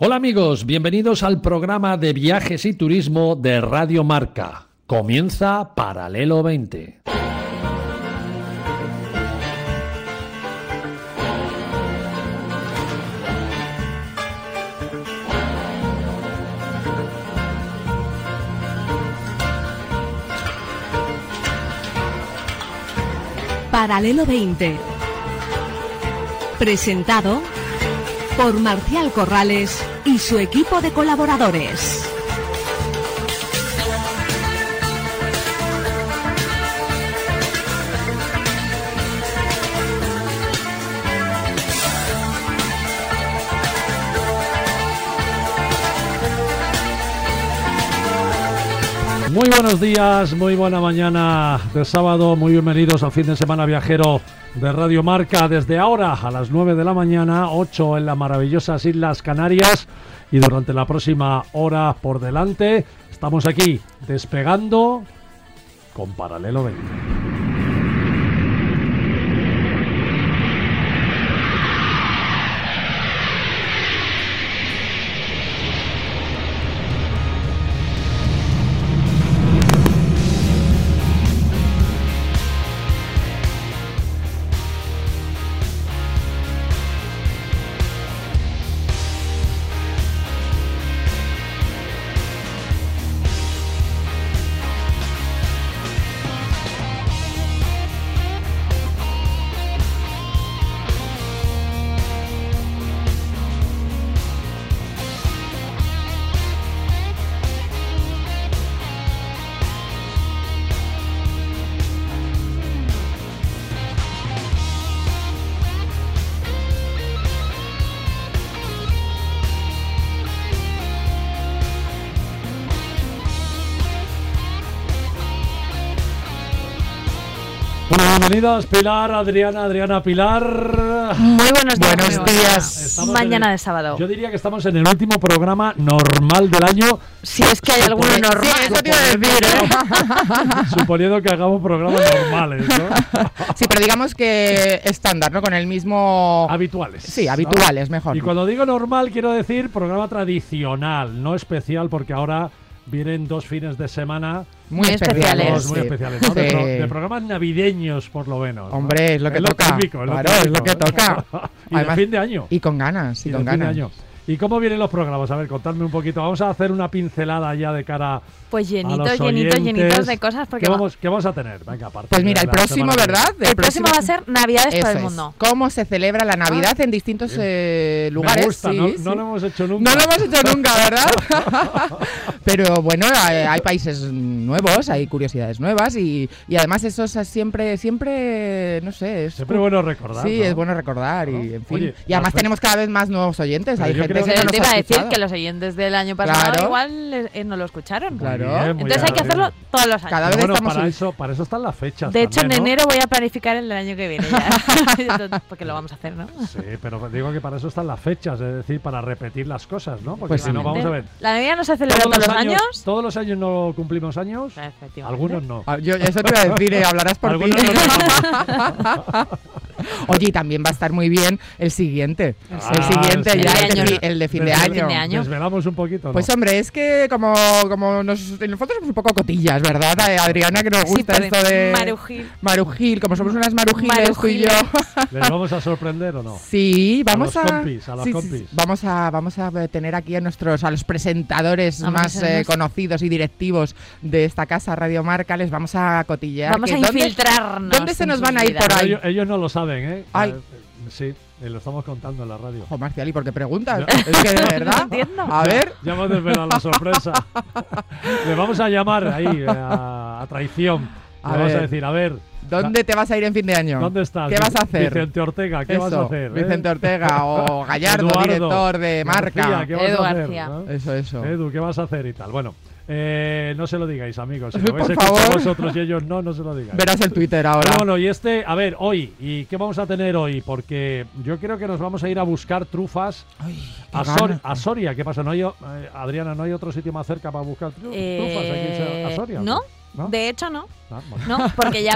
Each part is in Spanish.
Hola amigos, bienvenidos al programa de viajes y turismo de Radio Marca. Comienza Paralelo 20. Paralelo 20. Presentado por Marcial Corrales y su equipo de colaboradores. Muy buenos días, muy buena mañana de sábado, muy bienvenidos al fin de semana viajero de Radio Marca. Desde ahora a las 9 de la mañana, 8 en las maravillosas Islas Canarias, y durante la próxima hora por delante estamos aquí despegando con Paralelo 20. Bueno, bienvenidos Pilar, Adriana, Pilar. Muy buenos días. Buenos días. Mañana de sábado. Yo diría que estamos en el último programa normal del año. Si es que hay alguno normal. Sí, eso te iba a decir, Suponiendo que hagamos programas normales, ¿no? Sí, pero digamos que estándar, ¿no? Con el mismo... Habituales. Sí, habituales, ¿no? mejor. Y cuando digo normal, quiero decir programa tradicional, no especial, porque ahora vienen 2 fines de semana muy especiales. muy sí. especiales, ¿no? Sí. De programas navideños, por lo menos, ¿no? Hombre, es lo que toca. Típico, Claro, es lo que toca. Y Además, de fin de año. Y con ganas, Y con de fin de ganas. año. ¿Y cómo vienen los programas? A ver, contadme un poquito. Vamos a hacer una pincelada ya de cara Pues a los llenitos oyentes. de cosas. Porque ¿Qué vamos a tener? Venga, aparte Pues mira, de el la próximo, semana que ¿verdad? el próximo va a ser Navidades Eso por el es. mundo. Cómo se celebra la Navidad en distintos lugares. Me gusta, Sí, no, sí. no lo hemos hecho nunca. No lo hemos hecho nunca, ¿verdad? Pero bueno, hay países nuevos, hay curiosidades nuevas y además eso es siempre, no sé. Siempre bueno recordar. Sí, ¿no? es bueno recordar ¿No? y en fin. Oye, y además las tenemos cada vez más nuevos oyentes. Pero Hay yo gente creo que que no Te nos iba ha a decir escuchado. que los oyentes del año pasado Claro. igual no lo escucharon. Claro. Muy bien, muy Entonces hay que bien. hacerlo todos los años. Cada vez Bueno, estamos para eso están las fechas. De hecho, también, en ¿no? enero voy a planificar el del año que viene ya. Porque lo vamos a hacer, ¿no? Sí, pero digo que para eso están las fechas, es decir, para repetir las cosas, ¿no? Porque Pues si sí. no, vamos a ver. La Navidad no se celebra todos los años. Todos los años no cumplimos años. Efectivamente. Algunos no. Yo eso te iba a decir, hablarás por ti. Algunos no. Oye, y también va a estar muy bien el siguiente. Ah, el siguiente sí. ya, El de año. el de fin de Desvel- año. Fin de año. Desvelamos un poquito, ¿no? Pues hombre, es que como en el fondo somos un poco cotillas, ¿verdad, Adriana? Que nos Sí, gusta pero esto de... Marujil. Marujil, como somos unas marujiles tú y yo. ¿Les vamos a sorprender o no? Sí, vamos A los compis, a los sí, compis. vamos a tener aquí a los presentadores Vamos a más ser unos- conocidos y directivos de esta casa Radio Marca. Les vamos a cotillear. Vamos a que ¿dónde- infiltrarnos. ¿Dónde se en nos sus van a ir vidas. por ahí? Ellos no lo saben, ¿eh? Ay. Sí, lo estamos contando en la radio. Ojo, Marcial, ¿y por qué preguntas? Ya. Es que de verdad. No entiendo. A ver. Ya hemos desvelado la sorpresa. Le vamos a llamar ahí a traición. A Le vamos a ver. decir, a ver, ¿Dónde te vas a ir en fin de año? ¿dónde estás? ¿Qué vas a hacer? Vicente Ortega, ¿qué vas a Eso, hacer? Vicente Ortega o Gallardo, Eduardo director de Marca. García, ¿qué vas Edu a hacer? García. ¿no? Eso. Edu, ¿qué vas a hacer y tal? Bueno, no se lo digáis, amigos. Si lo Por vais a escuchar favor. vosotros y ellos no se lo digáis. Verás el Twitter ahora. Pero bueno, y a ver, hoy, ¿y qué vamos a tener hoy? Porque yo creo que nos vamos a ir a buscar trufas Ay, qué a, ganas. a Soria. ¿Qué pasa? Adriana, ¿no hay otro sitio más cerca para buscar trufas aquí a Soria? No. ¿No? De hecho, no. Ah, bueno. No, porque ya veremos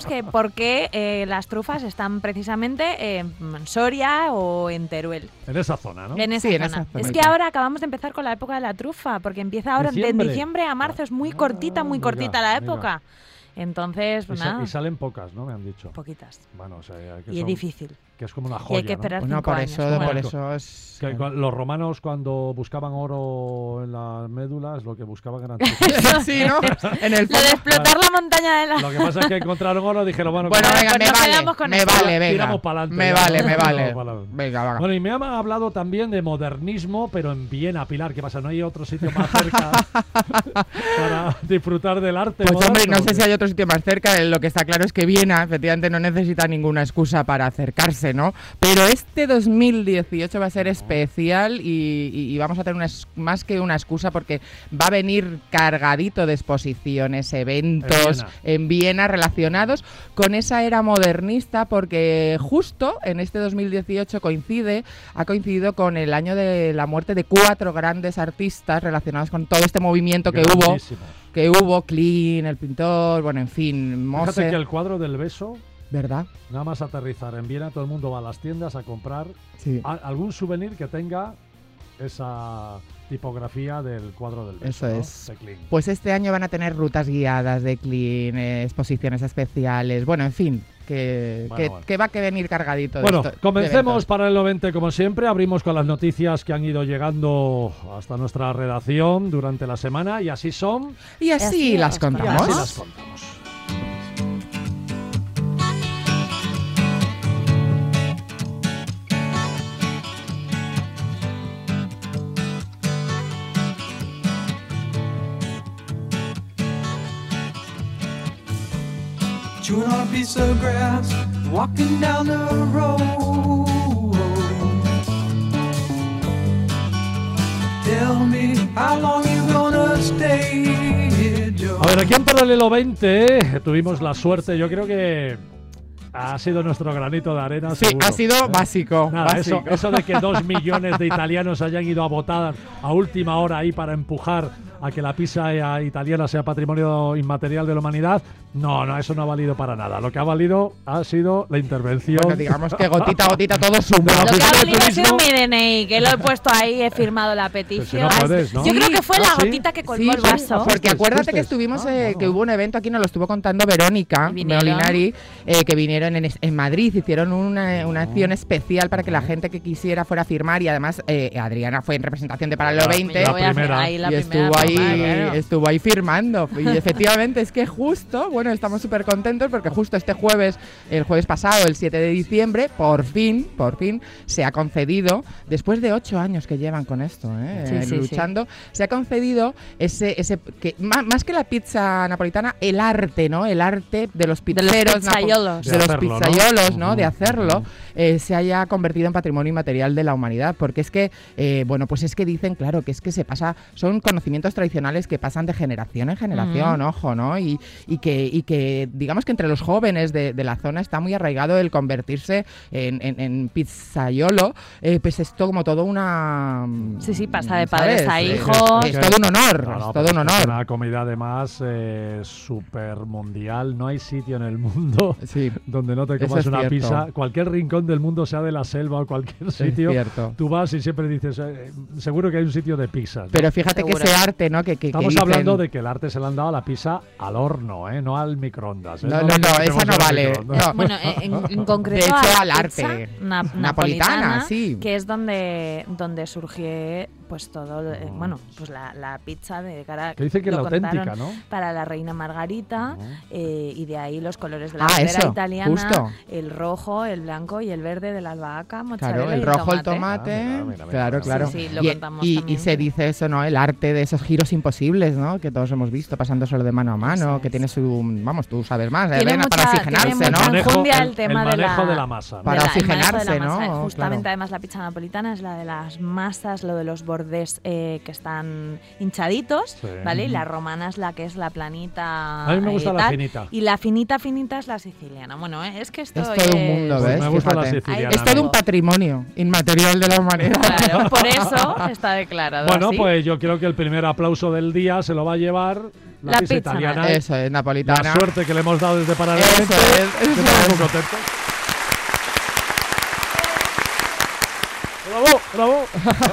que por qué las trufas están precisamente en Soria o en Teruel. En esa zona, ¿no? En esa Sí, en zona. esa Es zona. que ahora acabamos de empezar con la época de la trufa, porque empieza ahora de diciembre a marzo, es muy cortita la época. Entonces, pues nada, Y salen pocas, ¿no? Me han dicho. poquitas. Bueno, o sea, que Y es son- difícil. que es como una Y joya, hay que ¿no? esperar Bueno, 5 por años. eso, como por el- eso es... Que los romanos cuando buscaban oro en las médulas, lo que buscaban eran trufas. sí, ¿no? En el Lo de explotar la montaña de la... Lo que pasa es que encontraron oro, dijeron, bueno, Bueno, como- venga, pues me nos vale, quedamos con me esto. vale, venga. Tiramos pa'lante, Me ya, vale, ¿no? me vale. Tiramos pa'lante. Venga, va. Bueno, y me han hablado también de modernismo, pero en Viena, Pilar. ¿Qué pasa? ¿No hay otro sitio más cerca para disfrutar del arte Pues moderno? hombre, no sé si hay otro sitio más cerca. Lo que está claro es que Viena, efectivamente, no necesita ninguna excusa para acercarse, ¿no? Pero este 2018 va a ser especial y vamos a tener más que una excusa porque va a venir cargadito de exposiciones, eventos en Viena relacionados con esa era modernista, porque justo en este 2018 ha coincidido con el año de la muerte de 4 grandes artistas relacionados con todo este movimiento que hubo, Klein, el pintor, bueno, en fin, Fíjate Mosse, que el cuadro del beso, ¿verdad? nada más aterrizar en Viena, todo el mundo va a las tiendas a comprar Sí. algún souvenir que tenga esa tipografía del cuadro del beso. Eso ¿no? es. De Klein. Pues este año van a tener rutas guiadas de Klein, exposiciones especiales, bueno, en fin, que va a que venir cargadito de Bueno, esto- de comencemos eventos. para el 90 como siempre. Abrimos con las noticias que han ido llegando hasta nuestra redacción durante la semana y así son. Y así las Y contamos. así las contamos. Chewing on a piece of grass, walking down the road. Tell me how long you gonna stay here, Joe. A ver, aquí en Paralelo 20 tuvimos la suerte, yo creo que ha sido nuestro granito de arena. Sí, seguro. ha sido básico. Nada, básico. eso de que 2 millones de italianos hayan ido a votar a última hora ahí para empujar a que la pizza italiana sea patrimonio inmaterial de la humanidad, no, eso no ha valido para nada. Lo que ha valido ha sido la intervención. Bueno, digamos que gotita a gotita todo suma. No, Lo que Oficina ha de valido ha sido Turismo. mi DNI, que lo he puesto ahí, he firmado la Pero si petición. no puedes, ¿no? Yo creo que fue Ah, la ¿sí? gotita que colmó Sí, el vaso. porque Fuisteis, acuérdate que fuisteis. estuvimos, Bueno. que hubo un evento aquí, nos lo estuvo contando Verónica Y vinieron. Molinari, que vinieron en Madrid, hicieron una acción especial para que la gente que quisiera fuera a firmar y además Adriana fue en representación de Paralelo 20 Yo voy a hacer primera. ahí la y primera estuvo firma, ahí claro. firmando. Y efectivamente es que justo, bueno, estamos súper contentos porque justo este jueves, el jueves pasado, el 7 de diciembre, por fin, se ha concedido, después de 8 años que llevan con esto, Sí, luchando, se ha concedido ese que más que la pizza napolitana, el arte, ¿no? El arte de los pizzeros, pizzaiolos. De de los hacerlo, ¿no? pizzaiolos, ¿no? De Ujú, hacerlo, ujú. se haya convertido en patrimonio inmaterial de la humanidad, porque es que, bueno, pues es que dicen, claro, que es que son conocimientos tradicionales que pasan de generación en generación, ojo, ¿no? Y que digamos que entre los jóvenes de la zona está muy arraigado el convertirse en pizzaiolo, pues es como todo una... Sí, pasa de ¿sabes? padres a Sí, hijos. Es todo un honor, No, es pero todo un es honor. una comida además súper mundial. No hay sitio en el mundo Sí, donde no te Eso comas es una cierto. pizza. Cualquier rincón del mundo, sea de la selva o cualquier es sitio, cierto. tú vas y siempre dices, seguro que hay un sitio de pizzas, ¿no? Pero fíjate Seguro. que ese arte, ¿no? Que Estamos dicen- hablando de que el arte se le han dado a la pizza al horno, no al microondas. No, lo esa metemos no al vale. microondas. No. Bueno, en concreto De hecho, a al la arte pizza napolitana, sí. que es donde surgió pues todo, bueno, pues la pizza de cara Que dice que es la lo auténtica, contaron ¿no? para la reina Margarita, y de ahí los colores de la Ah, bandera eso, italiana, justo. el rojo, el blanco y el verde de la albahaca, mozzarella Claro, el y rojo, el tomate. tomate. Mira, Claro, claro. Sí, lo y, contamos y también. se dice eso, ¿no? El arte de esos giros imposibles, ¿no? Que todos hemos visto pasando solo de mano a mano, Eso que es. tiene su, vamos, tú sabes más, Tiene Elena, para mucha- oxigenarse, tiene ¿no? mucha manejo, enjundia el tema de manejo la- masa, ¿no? Para el manejo de la oxigenarse, masa. ¿no? Justamente Claro. además la pizza napolitana es la de las masas, lo de los bordes que están hinchaditos, ¿vale? Y la romana es la que es la planita. A mí me gusta la finita. Y la finita es la siciliana. Bueno, es que esto es todo un mundo, ¿ves? Me gusta la siciliana. Es todo un patrimonio inmaterial de la humanidad. Claro, por eso está declarado Bueno, así. pues yo creo que el primer aplauso del día se lo va a llevar la pizza italiana. Eso es, napolitana. La suerte que le hemos dado desde Paralelamente. Eso es. Que estamos muy contentos. ¡Bravo!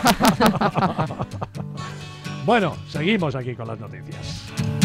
Bueno, seguimos aquí con las noticias.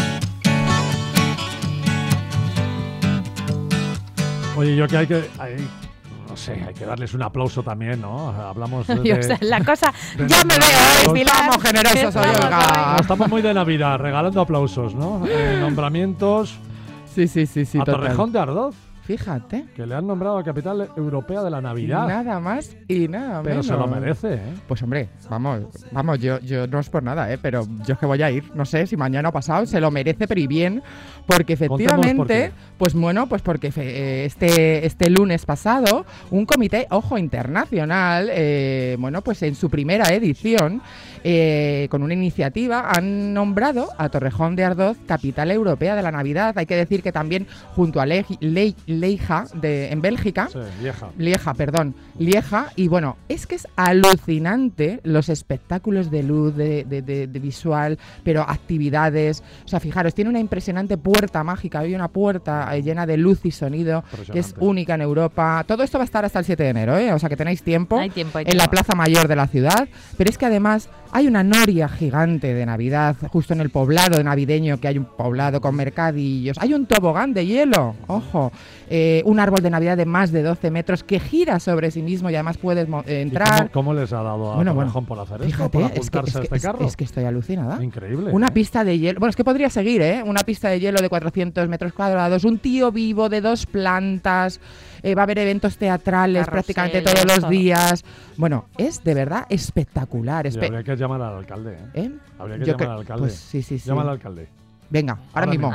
Oye, yo que hay que darles un aplauso también, ¿no? Hablamos de... Yo sé, la cosa... Ya me veo, Pilar. Estamos generosos hoy, Olga. Estamos muy de Navidad, regalando aplausos, ¿no? Nombramientos... Sí, a Torrejón de Ardoz. Fíjate. Que le han nombrado capital europea de la Navidad. Nada más y nada menos. Pero se lo merece, ¿eh? Pues hombre, vamos, yo no es por nada, pero yo es que voy a ir, no sé si mañana o pasado, se lo merece, pero y bien, porque efectivamente, pues bueno, pues porque este lunes pasado, un comité, ojo, internacional, bueno, pues en su primera edición, con una iniciativa, han nombrado a Torrejón de Ardoz capital europea de la Navidad. Hay que decir que también junto a Lieja en Bélgica. Sí, Lieja. Y bueno, es que es alucinante los espectáculos de luz, de visual, pero actividades. O sea, fijaros, tiene una impresionante puerta mágica. Hay una puerta llena de luz y sonido que es única en Europa. Todo esto va a estar hasta el 7 de enero, ¿eh? O sea que tenéis tiempo, en la Plaza Mayor de la ciudad. Pero es que además hay una noria gigante de Navidad justo en el poblado navideño, que hay un poblado con mercadillos. Hay un tobogán de hielo, ojo. Un árbol de Navidad de más de 12 metros que gira sobre sí mismo y además puedes entrar. ¿Cómo les ha dado a Torrejón por hacer esto? Fíjate, ¿Por apuntarse a este carro? Es que estoy alucinada. Increíble. Una pista de hielo. Bueno, es que podría seguir, ¿eh? Una pista de hielo de 400 metros cuadrados, un tío vivo de 2 plantas. Va a haber eventos teatrales prácticamente todos los días. Bueno, es de verdad espectacular. Habría que llamar al alcalde, ¿eh? Habría que llamar al alcalde. Pues sí. Llama al alcalde. Venga, ahora mismo.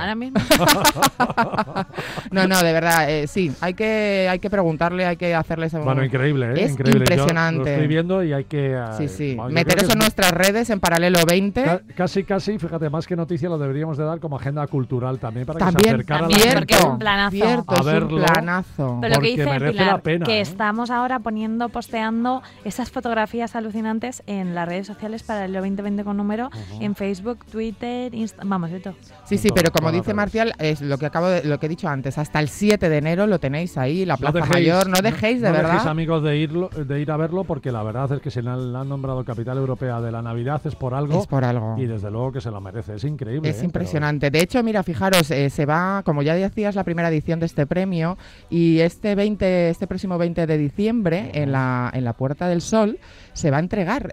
No, de verdad, sí, hay que preguntarle, hay que hacerles... Bueno, increíble, ¿eh? Es increíble. impresionante. Yo lo estoy viendo y hay que... Sí. Meter eso en nuestras redes, en Paralelo 20. Casi, fíjate, más que noticia lo deberíamos de dar como agenda cultural también para que se acercara a la gente. Porque es un planazo. A verlo, es un planazo. Pero lo que dice merece Pilar, la pena, que estamos ahora posteando esas fotografías alucinantes en las redes sociales Paralelo 2020 con número, en Facebook, Twitter, vamos, de todo. Sí, pero como dice Marcial, es lo que lo que he dicho antes, hasta el 7 de enero lo tenéis ahí, la Plaza Mayor, no dejéis de verdad. No dejéis, amigos, de ir a verlo, porque la verdad es que si la han nombrado capital europea de la Navidad es por algo. Y desde luego que se lo merece, es increíble. Es impresionante. De hecho, mira, fijaros, se va, como ya decías, la primera edición de este premio, y este próximo 20 de diciembre, en la Puerta del Sol, se va a entregar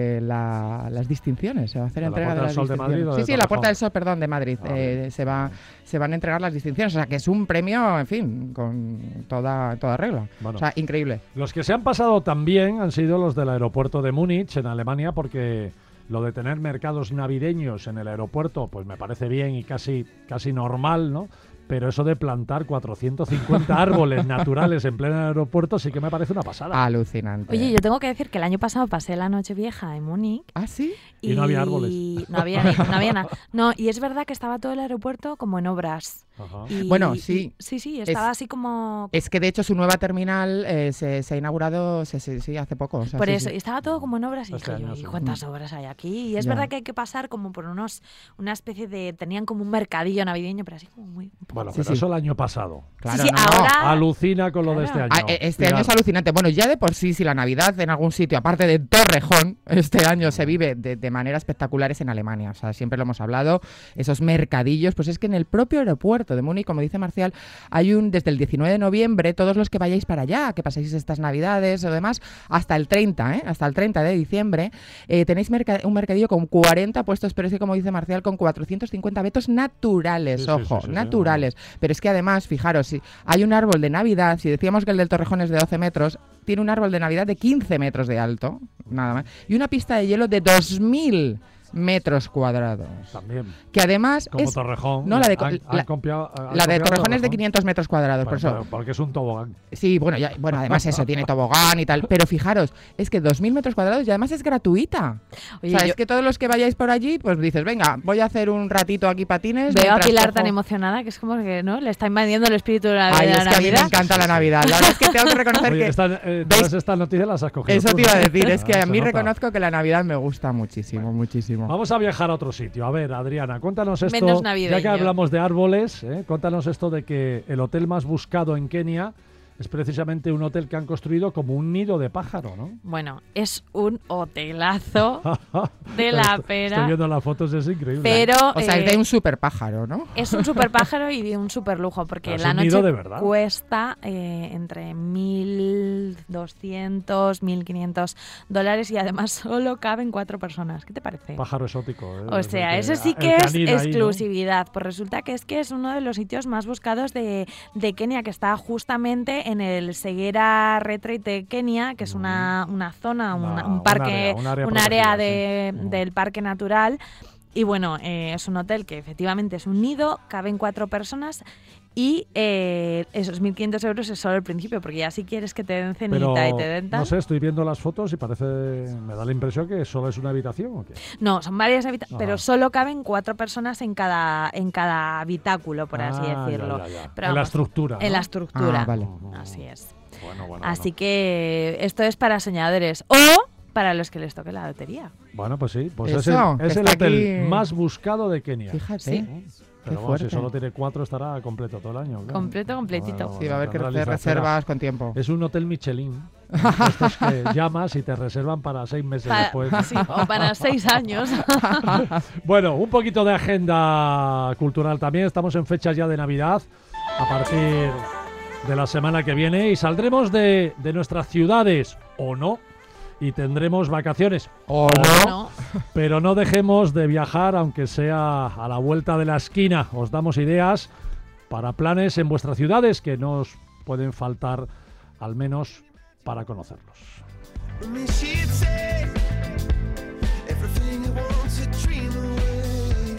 las distinciones. Se va a hacer entrega de las distinciones. Sí, la Puerta del Sol, perdón, de Madrid. Se van a entregar las distinciones. O sea, que es un premio, en fin, con toda regla. Bueno, o sea, increíble. Los que se han pasado también han sido los del aeropuerto de Múnich, en Alemania, porque lo de tener mercados navideños en el aeropuerto, pues me parece bien y casi normal, ¿no? Pero eso de plantar 450 árboles naturales en pleno aeropuerto sí que me parece una pasada. Alucinante. Oye, yo tengo que decir que el año pasado pasé la Nochevieja en Múnich. ¿Ah, sí? Y no había árboles. No había nada. No, y es verdad que estaba todo el aeropuerto como en obras. Bueno, sí. Sí, estaba así como... Es que de hecho su nueva terminal se ha inaugurado hace poco. O sea, por eso, y estaba todo como en obras y dije yo, ¿y cuántas obras hay aquí? Y es verdad que hay que pasar como por una especie de... Tenían como un mercadillo navideño, pero así como muy... Bueno, pero eso el año pasado. Claro, ahora... Alucina con lo de este año. Este año es alucinante. Bueno, ya de por sí, si la Navidad en algún sitio, aparte de Torrejón, este año se vive de manera espectacular es en Alemania. O sea, siempre lo hemos hablado, esos mercadillos, pues es que en el propio aeropuerto de Múnich, como dice Marcial, hay desde el 19 de noviembre, todos los que vayáis para allá, que paséis estas Navidades o demás, hasta el 30 de diciembre, tenéis un mercadillo con 40 puestos, pero es que, como dice Marcial, con 450 betos naturales, naturales. Pero es que además, fijaros, si hay un árbol de Navidad, si decíamos que el del Torrejón es de 12 metros, tiene un árbol de Navidad de 15 metros de alto, nada más, y una pista de hielo de 2000 metros cuadrados. También. Que además Como es... Torrejón. No, la de, Han la copiado de Torrejón es de 500 metros cuadrados, por eso... Porque es un tobogán. Sí, bueno, además eso, tiene tobogán y tal. Pero fijaros, es que 2.000 metros cuadrados y además es gratuita. Oye, o sea, es que todos los que vayáis por allí, pues dices, venga, voy a hacer un ratito aquí patines. Veo a mientras Pilar cojo- tan emocionada que es como que, ¿no? Le está invadiendo el espíritu de la, Ay, de la es que a mí me Navidad. encanta la Navidad. La verdad es que tengo que reconocer Oye, que... todas estas noticias las has cogido Eso tú, te iba a ¿no? decir, es que a Se mí nota. reconozco que la Navidad me gusta muchísimo, muchísimo. Vamos a viajar a otro sitio. A ver, Adriana, cuéntanos esto. Menos Ya navideño. que hablamos de árboles, cuéntanos esto de que el hotel más buscado en Kenia es precisamente un hotel que han construido como un nido de pájaro, ¿no? Bueno, es un hotelazo de la Estoy pera, viendo las fotos, es increíble. pero O sea, es de un super pájaro, ¿no? es un super pájaro y de un super lujo, porque Es la un noche nido de verdad. cuesta entre $1.200, $1.500 y además solo caben 4 personas. ¿Qué te parece? Pájaro exótico. O sea, eso sí que es exclusividad. Pues resulta que es uno de los sitios más buscados de Kenia, que está justamente en el Segera Retreat de Kenia, que es una zona, un parque, un área un área protegida, sí. del parque natural. Y bueno, es un hotel que efectivamente es un nido, caben 4 personas y esos 1.500 euros es solo el principio, porque ya si quieres que te den cenita Pero, y te den tal... no sé, estoy viendo las fotos y me da la impresión que solo es una habitación, ¿o qué? No, son varias habitaciones, pero Ajá. solo caben 4 personas en cada habitáculo, por así decirlo. Ya. Pero En la vamos, estructura, En ¿no? la estructura. Ah, vale. Así es. Bueno. Así que esto es para soñadores o para los que les toque la lotería. Bueno, pues sí, pues Eso, es que el está hotel aquí. más buscado de Kenia. Fíjate. Sí. Pero Qué vamos, si fuerte. solo tiene 4 estará completo todo el año. claro. Completito. Sí, va a haber que tendrá hacer lista de espera. reservas con tiempo. Es un hotel Michelin. Estos que llamas y te reservan para 6 meses después. Sí, o para 6 años. Bueno, un poquito de agenda cultural también. Estamos en fechas ya de Navidad, a partir de la semana que viene, y saldremos de nuestras ciudades, o no, y tendremos vacaciones, ¿O No. pero no dejemos de viajar, aunque sea a la vuelta de la esquina. Os damos ideas para planes en vuestras ciudades que no os pueden faltar, al menos para conocerlos. Me she'd say everything you want to dream away.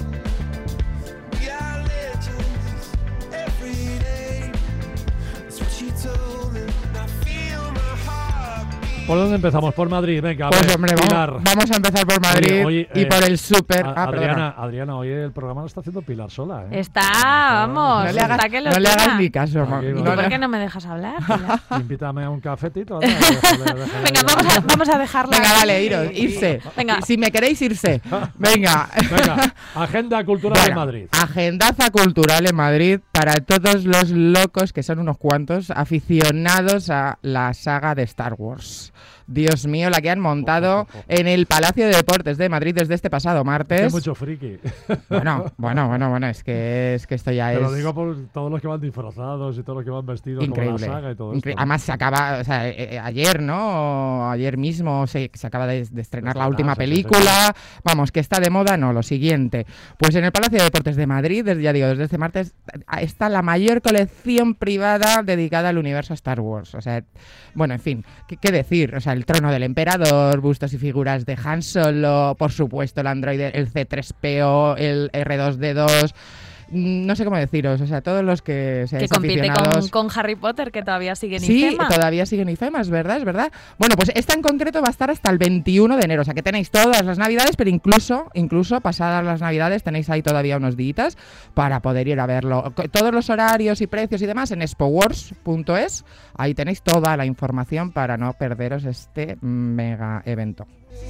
We are legends every day. That's what she told me. I feel my heart beat. ¿Por dónde empezamos? Por Madrid, venga. Pues a ver, hombre, Pilar. vamos a empezar por Madrid Oye, y por el súper... Adriana, hoy el programa lo está haciendo Pilar sola, ¿eh? Está, vamos. No le hagas, está que lo no le hagas tira. ni caso. Aquí ¿Y va. tú No por le- qué no me dejas hablar? Pilar? Invítame a un cafetito. Venga, vamos a dejarla. Venga, aquí. vale, irse. Venga. Si me queréis, irse. Venga. Venga, agenda cultural de Bueno, Madrid. Agendaza cultural en Madrid para todos los locos, que son unos cuantos, aficionados a la saga de Star Wars. Dios mío, la que han montado en el Palacio de Deportes de Madrid desde este pasado Hay martes. mucho friki. Bueno, es que esto ya Te es... lo digo por todos los que van disfrazados y todos los que van vestidos Increíble. como la saga y todo Incre- esto. Además se acaba, o sea, ayer, ¿no? O ayer mismo se acaba de estrenar la última sí, película. Vamos, que está de moda, no, lo siguiente. Pues en el Palacio de Deportes de Madrid, desde este martes, está la mayor colección privada dedicada al universo Star Wars. O sea, bueno, en fin, ¿qué decir? O sea, el trono del emperador, bustos y figuras de Han Solo, por supuesto el androide, el C-3PO, el R2D2... No sé cómo deciros, o sea, todos los que seáis Que compite aficionados... con Harry Potter, que todavía sigue en Sí, IFEMA. todavía siguen IFEMA, es verdad. Bueno, pues esta en concreto va a estar hasta el 21 de enero, o sea que tenéis todas las navidades, pero incluso pasadas las navidades tenéis ahí todavía unos días para poder ir a verlo. Todos los horarios y precios y demás en expowars.es, ahí tenéis toda la información para no perderos este mega evento.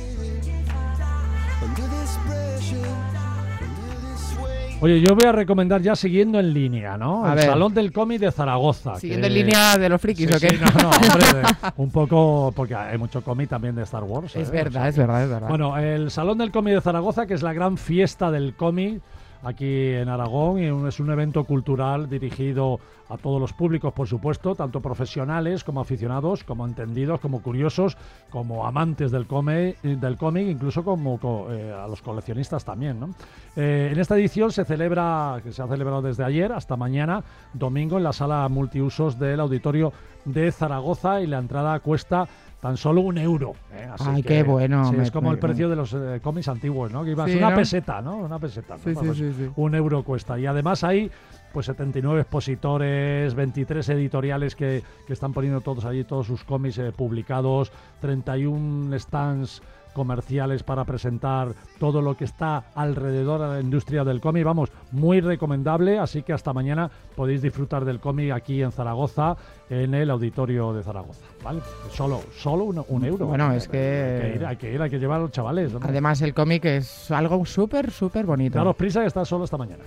Under this pressure, under this weight. Oye, yo voy a recomendar ya siguiendo en línea, ¿no? A El ver. Salón del Cómic de Zaragoza. Siguiendo que- en línea de los frikis, Sí, ¿o qué? sí, no, hombre, un poco, porque hay mucho cómic también de Star Wars. Es ¿eh? verdad, O sea, es verdad. Bueno, el Salón del Cómic de Zaragoza, que es la gran fiesta del cómic aquí en Aragón, y es un evento cultural dirigido a todos los públicos, por supuesto, tanto profesionales como aficionados, como entendidos, como curiosos, como amantes del cómic, incluso como a los coleccionistas también, ¿no? En esta edición se ha celebrado desde ayer hasta mañana, domingo, en la sala multiusos del Auditorio de Zaragoza, y la entrada cuesta tan solo €1. Así Ay, que, qué bueno. Sí, es como el precio de los cómics antiguos, ¿no? Que ibas Sí, una ¿no? peseta, ¿no? Una peseta. ¿no? Sí, Pues sí. €1 cuesta. Y además hay pues 79 expositores, 23 editoriales que están poniendo todos allí todos sus cómics publicados, 31 stands comerciales para presentar todo lo que está alrededor de la industria del cómic. Vamos, muy recomendable, así que hasta mañana podéis disfrutar del cómic aquí en Zaragoza, en el auditorio de Zaragoza, ¿vale? Solo €1. Bueno, es que... Hay que ir, hay que llevar a los chavales, ¿no? Además, el cómic es algo súper bonito. Daros prisa que está solo esta mañana.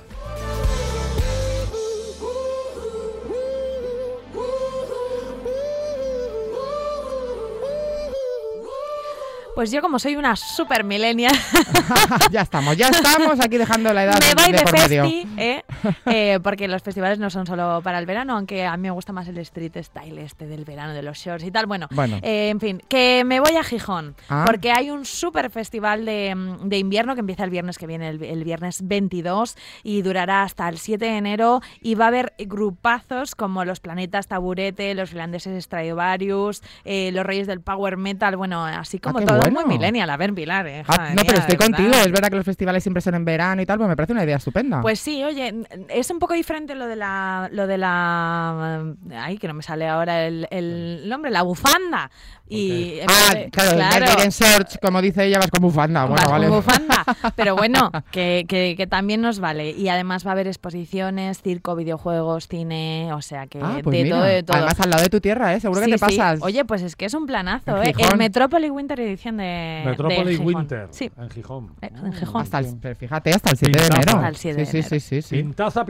Pues yo, como soy una super millennial, ya estamos aquí dejando la edad me voy de por medio. festi, porque los festivales no son solo para el verano, aunque a mí me gusta más el street style del verano, de los shorts y tal. Bueno. En fin, que me voy a Gijón, porque hay un super festival de invierno que empieza el viernes que viene, el viernes 22, y durará hasta el 7 de enero, y va a haber grupazos como los Planetas Taburete, los finlandeses Stradivarius, los Reyes del Power Metal, bueno, así como todo. Muy millennial, a ver, Pilar. No, pero estoy contigo. Es verdad que los festivales siempre son en verano y tal, pues me parece una idea estupenda. Pues sí, oye, es un poco diferente lo de la ay, que no me sale ahora el nombre, la bufanda. Y claro, en shorts, como dice ella, vas con bufanda. Bueno, vale. Con bufanda, pero bueno, que también nos vale. Y además va a haber exposiciones, circo, videojuegos, cine, o sea que pues de mira, todo, de todo. Además, al lado de tu tierra, seguro que te pasas. Oye, pues es que es un planazo, En Gijón. El Metropolis Winter edición de Metropolis Gijón. Winter, sí. en Gijón. En Gijón. Pero fíjate, hasta el 7 de enero. Hasta el 7 de enero. Sí. Pintaza.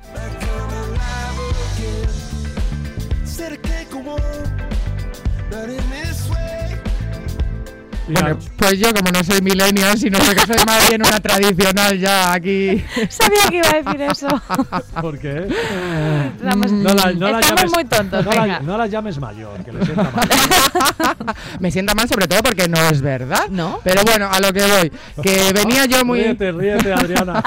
Bueno, pues yo como no soy millennial, sino que soy más bien una tradicional ya aquí. Sabía que iba a decir eso. ¿Por qué? Estamos muy tontos, venga. No la llames mayor, que le sienta mal. Me sienta mal sobre todo porque no es verdad. ¿No? Pero bueno, a lo que voy. Que venía yo muy... Ríete, Adriana.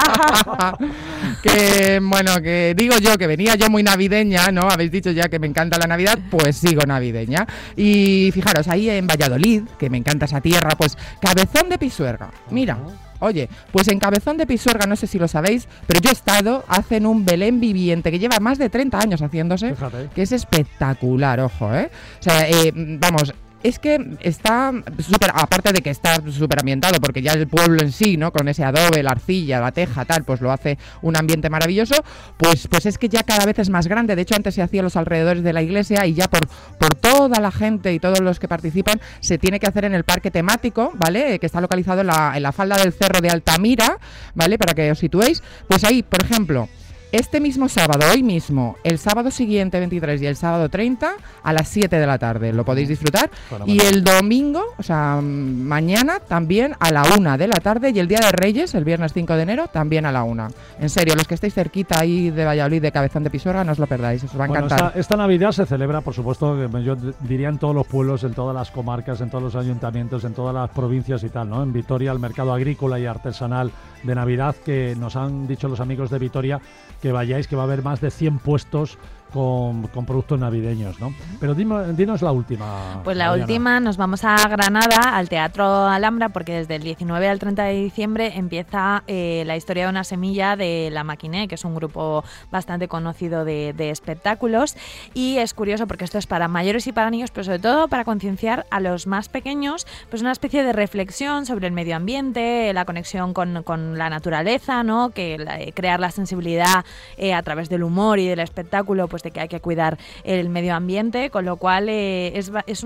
que digo yo que venía yo muy navideña, ¿no? Habéis dicho ya que me encanta la Navidad, pues sigo navideña. Y fijaros, ahí en Valladolid, que me encanta esa tierra, pues Cabezón de Pisuerga. Mira, oye, pues en Cabezón de Pisuerga, no sé si lo sabéis, pero yo he estado, hacen un Belén viviente que lleva más de 30 años haciéndose, Fíjate. que es espectacular, ojo, ¿eh? O sea, vamos... Es que está súper, aparte de que está súper ambientado, porque ya el pueblo en sí, ¿no? Con ese adobe, la arcilla, la teja, tal, pues lo hace un ambiente maravilloso, pues es que ya cada vez es más grande. De hecho, antes se hacía en los alrededores de la iglesia y ya por toda la gente y todos los que participan se tiene que hacer en el parque temático, ¿vale? Que está localizado en la falda del Cerro de Altamira, ¿vale? Para que os situéis. Pues ahí, por ejemplo... Este mismo sábado, hoy mismo, el sábado siguiente 23 y el sábado 30 a las 7 de la tarde, lo podéis disfrutar. Y el domingo, o sea, mañana también a la 1 de la tarde, y el Día de Reyes, el viernes 5 de enero, también a la 1. En serio, los que estéis cerquita ahí de Valladolid, de Cabezón de Pisuerga, no os lo perdáis, os va a encantar. Esta Navidad se celebra, por supuesto, yo diría en todos los pueblos, en todas las comarcas, en todos los ayuntamientos, en todas las provincias y tal, ¿no? En Vitoria, el mercado agrícola y artesanal de Navidad, que nos han dicho los amigos de Vitoria que vayáis, que va a haber más de 100 puestos con productos navideños, ¿no? Pero dinos la última. Pues la Mariana. última, nos vamos a Granada, al Teatro Alhambra, porque desde el 19 al 30 de diciembre empieza la historia de una semilla de La Maquiné, que es un grupo bastante conocido de espectáculos. Y es curioso porque esto es para mayores y para niños, pero sobre todo para concienciar a los más pequeños, pues una especie de reflexión sobre el medio ambiente, la conexión con la naturaleza, ¿no? Crear la sensibilidad a través del humor y del espectáculo, pues de que hay que cuidar el medio ambiente, con lo cual es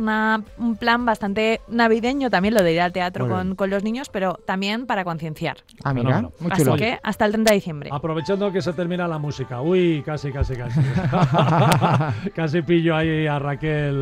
un plan bastante navideño, también lo de ir al teatro con los niños, pero también para concienciar. Ah, mira, muy Así chulo. que hasta el 30 de diciembre. Aprovechando que se termina la música. Uy, casi. Casi pillo ahí a Raquel...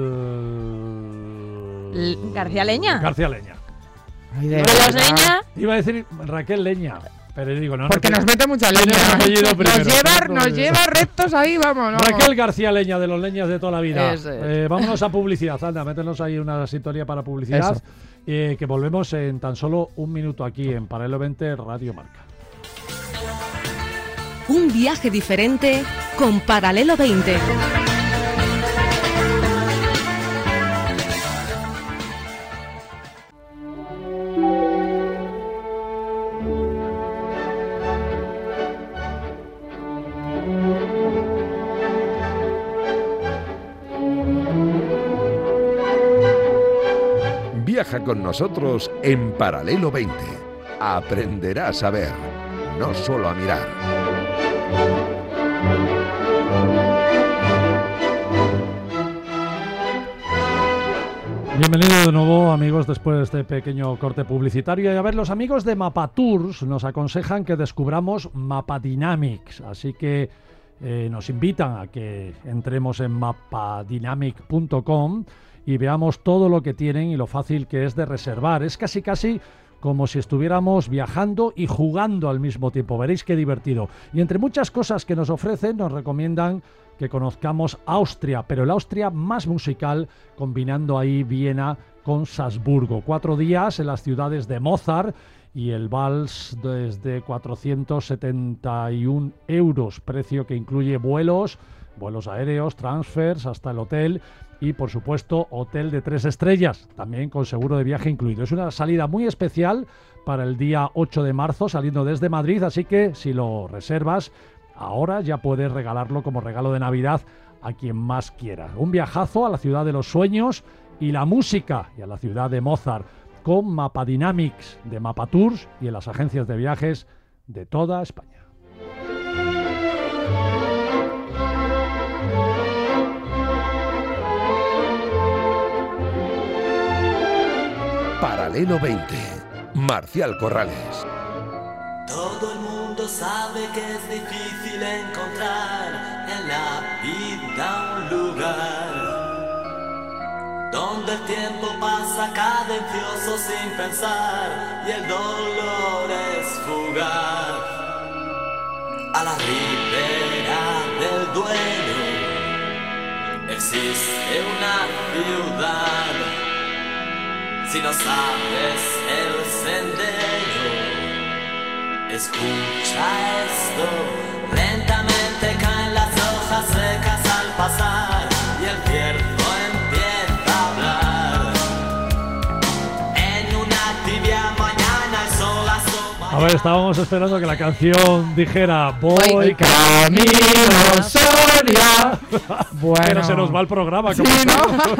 García Leña. Ay, ¿De los Leña? Iba a decir Raquel Leña. Pero digo, no. Porque nos mete mucha leña. Nos lleva rectos ahí, vamos. Raquel García Leña, de los Leñas de toda la vida. Vámonos a publicidad, anda, métenos ahí una sintonía para publicidad. Que volvemos en tan solo un minuto aquí en Paralelo 20 Radio Marca. Un viaje diferente con Paralelo 20. Viaja con nosotros en Paralelo 20. Aprenderás a ver, no solo a mirar. Bienvenido de nuevo, amigos, después de este pequeño corte publicitario. Y a ver, los amigos de Mapatours nos aconsejan que descubramos Mapadynamics, así que nos invitan a que entremos en mapadynamic.com y veamos todo lo que tienen y lo fácil que es de reservar. Es casi como si estuviéramos viajando y jugando al mismo tiempo. Veréis qué divertido. Y entre muchas cosas que nos ofrecen, nos recomiendan que conozcamos Austria, pero el Austria más musical, combinando ahí Viena con Salzburgo. 4 días en las ciudades de Mozart y el vals desde 471 €, precio que incluye vuelos aéreos, transfers, hasta el hotel y, por supuesto, hotel de 3 estrellas, también con seguro de viaje incluido. Es una salida muy especial para el día 8 de marzo, saliendo desde Madrid, así que si lo reservas, ahora ya puedes regalarlo como regalo de Navidad a quien más quiera. Un viajazo a la ciudad de los sueños y la música, y a la ciudad de Mozart, con Mapadynamics de Mapatours y en las agencias de viajes de toda España. Paralelo 20. Marcial Corrales. Todo el mundo sabe que es difícil encontrar en la vida un lugar donde el tiempo pasa cadencioso sin pensar y el dolor es fugaz. A la ribera del Duero existe una ciudad. Si no sabes el sendero, escucha esto. Lentamente caen las hojas secas al pasar y el cierzo empieza a hablar. En una tibia mañana el sol asoma. A ver, estábamos esperando que la canción dijera voy camino Soria. Bueno. Pero se nos va el programa. Sí, como ¿no?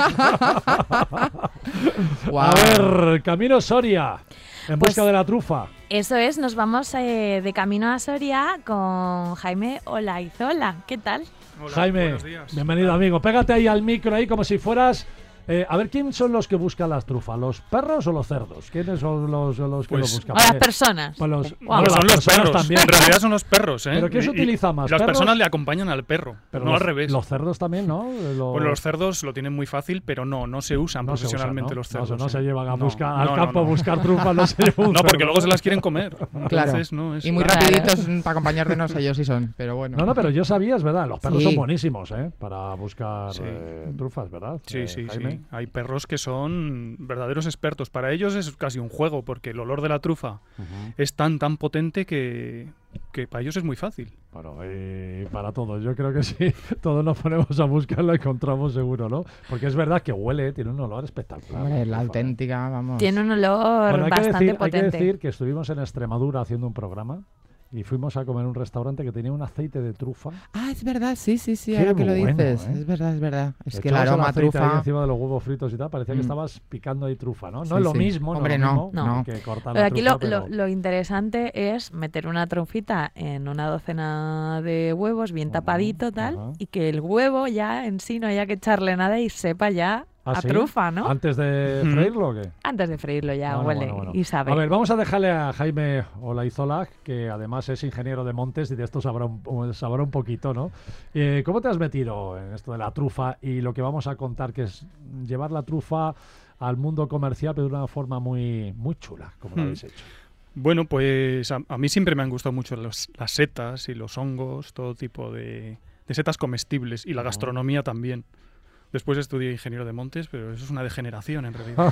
Wow. A ver, camino Soria, en Pues busca de la trufa. Eso es, nos vamos de camino a Soria con Jaime Olaizola. ¿Qué tal? Hola, Jaime, buenos días. bienvenido, amigo. Pégate ahí al micro, ahí como si fueras... a ver, ¿quién son los que buscan las trufas? ¿Los perros o los cerdos? ¿Quiénes son los que Pues- lo buscan? O las personas. Pues los, Wow. bueno, Son las los personas perros. también. En realidad son los perros, ¿eh? ¿Pero qué se utiliza más, Las perros? personas le acompañan al perro, Pero no los, al revés. Los cerdos también, ¿no? Bueno, los cerdos lo tienen muy fácil, pero no se usan no se usan, profesionalmente ¿no? los cerdos. No se llevan a No, buscar, no, al no, campo a no. buscar trufas, no se llevan un No, porque cerdo. luego se las quieren comer. Claro. Entonces, no, es Y muy Claro. rapiditos para acompañarnos ellos sí son, pero bueno. No, pero yo sabía, es verdad, los perros Sí. son buenísimos, ¿eh? Para buscar Sí. trufas, ¿verdad? Sí, Jaime. sí. Hay perros que son verdaderos expertos. Para ellos es casi un juego, porque el olor de la trufa es tan potente que para ellos es muy fácil. Bueno, para todos, yo creo que sí, todos nos ponemos a buscarlo y encontramos seguro, ¿no? Porque es verdad que huele, tiene un olor espectacular. Hombre, la trufa, ¿eh? auténtica, vamos. Tiene un olor Bueno, bastante hay que potente. decir que estuvimos en Extremadura haciendo un programa y fuimos a comer en un restaurante que tenía un aceite de trufa. Ah, es verdad, sí, Qué ahora que lo bueno, dices. ¿eh? Es verdad, es verdad. Es que el Echabas aroma aceite ahí trufa... encima de los huevos fritos y tal, parecía que Mm. estabas picando ahí trufa, ¿no? No Sí, es lo sí. mismo, Hombre, no, es lo no, mismo no. que cortar Pero la aquí trufa, pero... lo interesante es meter una trufita en una docena de huevos bien tapadito, tal, ajá. y que el huevo ya en sí no haya que echarle nada y sepa ya ¿Ah, a sí? trufa, ¿no? ¿Antes de freírlo o qué? Antes de freírlo ya Bueno, huele bueno. y sabe. A ver, vamos a dejarle a Jaime Olaizola, que además es ingeniero de montes y de esto sabrá un poquito, ¿no? ¿Cómo te has metido en esto de la trufa y lo que vamos a contar, que es llevar la trufa al mundo comercial, pero de una forma muy chula, como lo habéis hecho? Bueno, pues a mí siempre me han gustado mucho las setas y los hongos, todo tipo de setas comestibles y la gastronomía también. Después estudié ingeniero de montes, pero eso es una degeneración en realidad.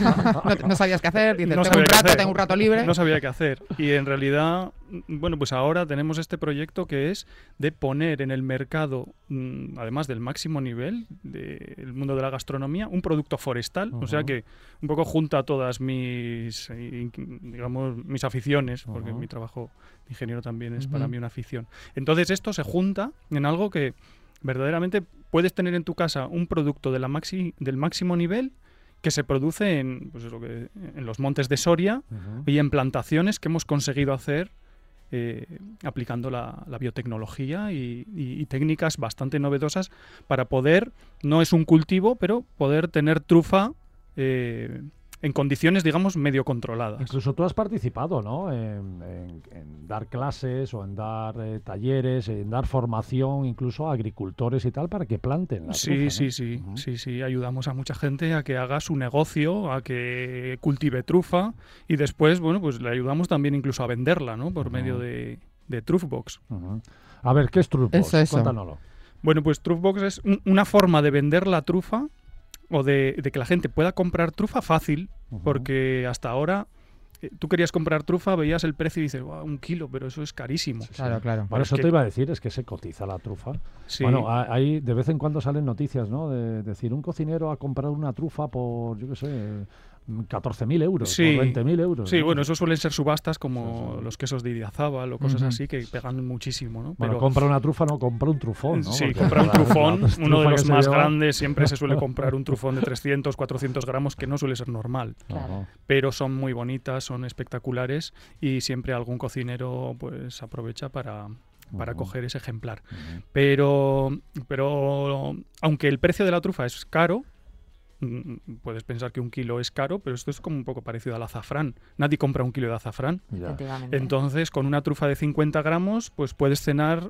No sabías qué hacer, dices, No tengo sabía un qué rato, hacer. tengo un rato libre. No sabía qué hacer. Y en realidad, bueno, pues ahora tenemos este proyecto que es de poner en el mercado, además del máximo nivel del mundo de la gastronomía, un producto forestal. O sea que un poco junta todas mis aficiones, porque mi trabajo de ingeniero también es para mí una afición. Entonces esto se junta en algo que verdaderamente puedes tener en tu casa un producto del máximo nivel que se produce en, pues eso en los montes de Soria y en plantaciones que hemos conseguido hacer aplicando la biotecnología y técnicas bastante novedosas para poder, no es un cultivo, pero poder tener trufa en condiciones, digamos, medio controladas. Incluso tú has participado, ¿no? En dar clases o en dar talleres, en dar formación incluso a agricultores y tal para que planten la trufa, ¿no? Sí, ayudamos a mucha gente a que haga su negocio, a que cultive trufa y después, bueno, pues le ayudamos también incluso a venderla, ¿no? Por medio de Truffbox. A ver, ¿qué es Truffbox? Eso. Cuéntanoslo. Bueno, pues Truffbox es una forma de vender la trufa o de que la gente pueda comprar trufa fácil, porque hasta ahora tú querías comprar trufa, veías el precio y dices, wow, 1 kilo, pero eso es carísimo. Claro. Por eso te iba a decir, es que se cotiza la trufa. Sí. Bueno, hay de vez en cuando salen noticias, ¿no? De decir, un cocinero ha comprado una trufa por, yo qué sé, 14.000 euros, Sí. o 20.000 euros. Sí, ¿no? bueno, eso suelen ser subastas como Sí. los quesos de Idiazábal o cosas así que pegan muchísimo, ¿no? Bueno, compra una trufa, no, compra un trufón, ¿no? Sí, Porque compra un la trufón, trufa uno de que los se más lleva- grandes, siempre se suele comprar un trufón de 300, 400 gramos, que no suele ser normal, Ajá. pero son muy bonitas, son espectaculares y siempre algún cocinero pues aprovecha para coger ese ejemplar. Pero aunque el precio de la trufa es caro, puedes pensar que 1 kilo es caro, pero esto es como un poco parecido al azafrán. Nadie compra 1 kilo de azafrán. Ya. Efectivamente. Entonces, con una trufa de 50 gramos, pues puedes cenar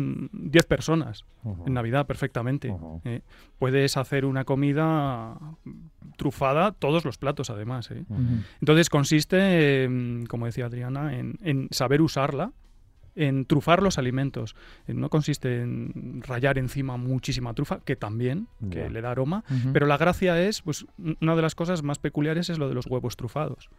10 personas en Navidad perfectamente. Puedes hacer una comida trufada, todos los platos además. Entonces consiste, como decía Adriana, en saber usarla, en trufar los alimentos. No consiste en rallar encima muchísima trufa, que también, que le da aroma, pero la gracia es, pues una de las cosas más peculiares es lo de los huevos trufados.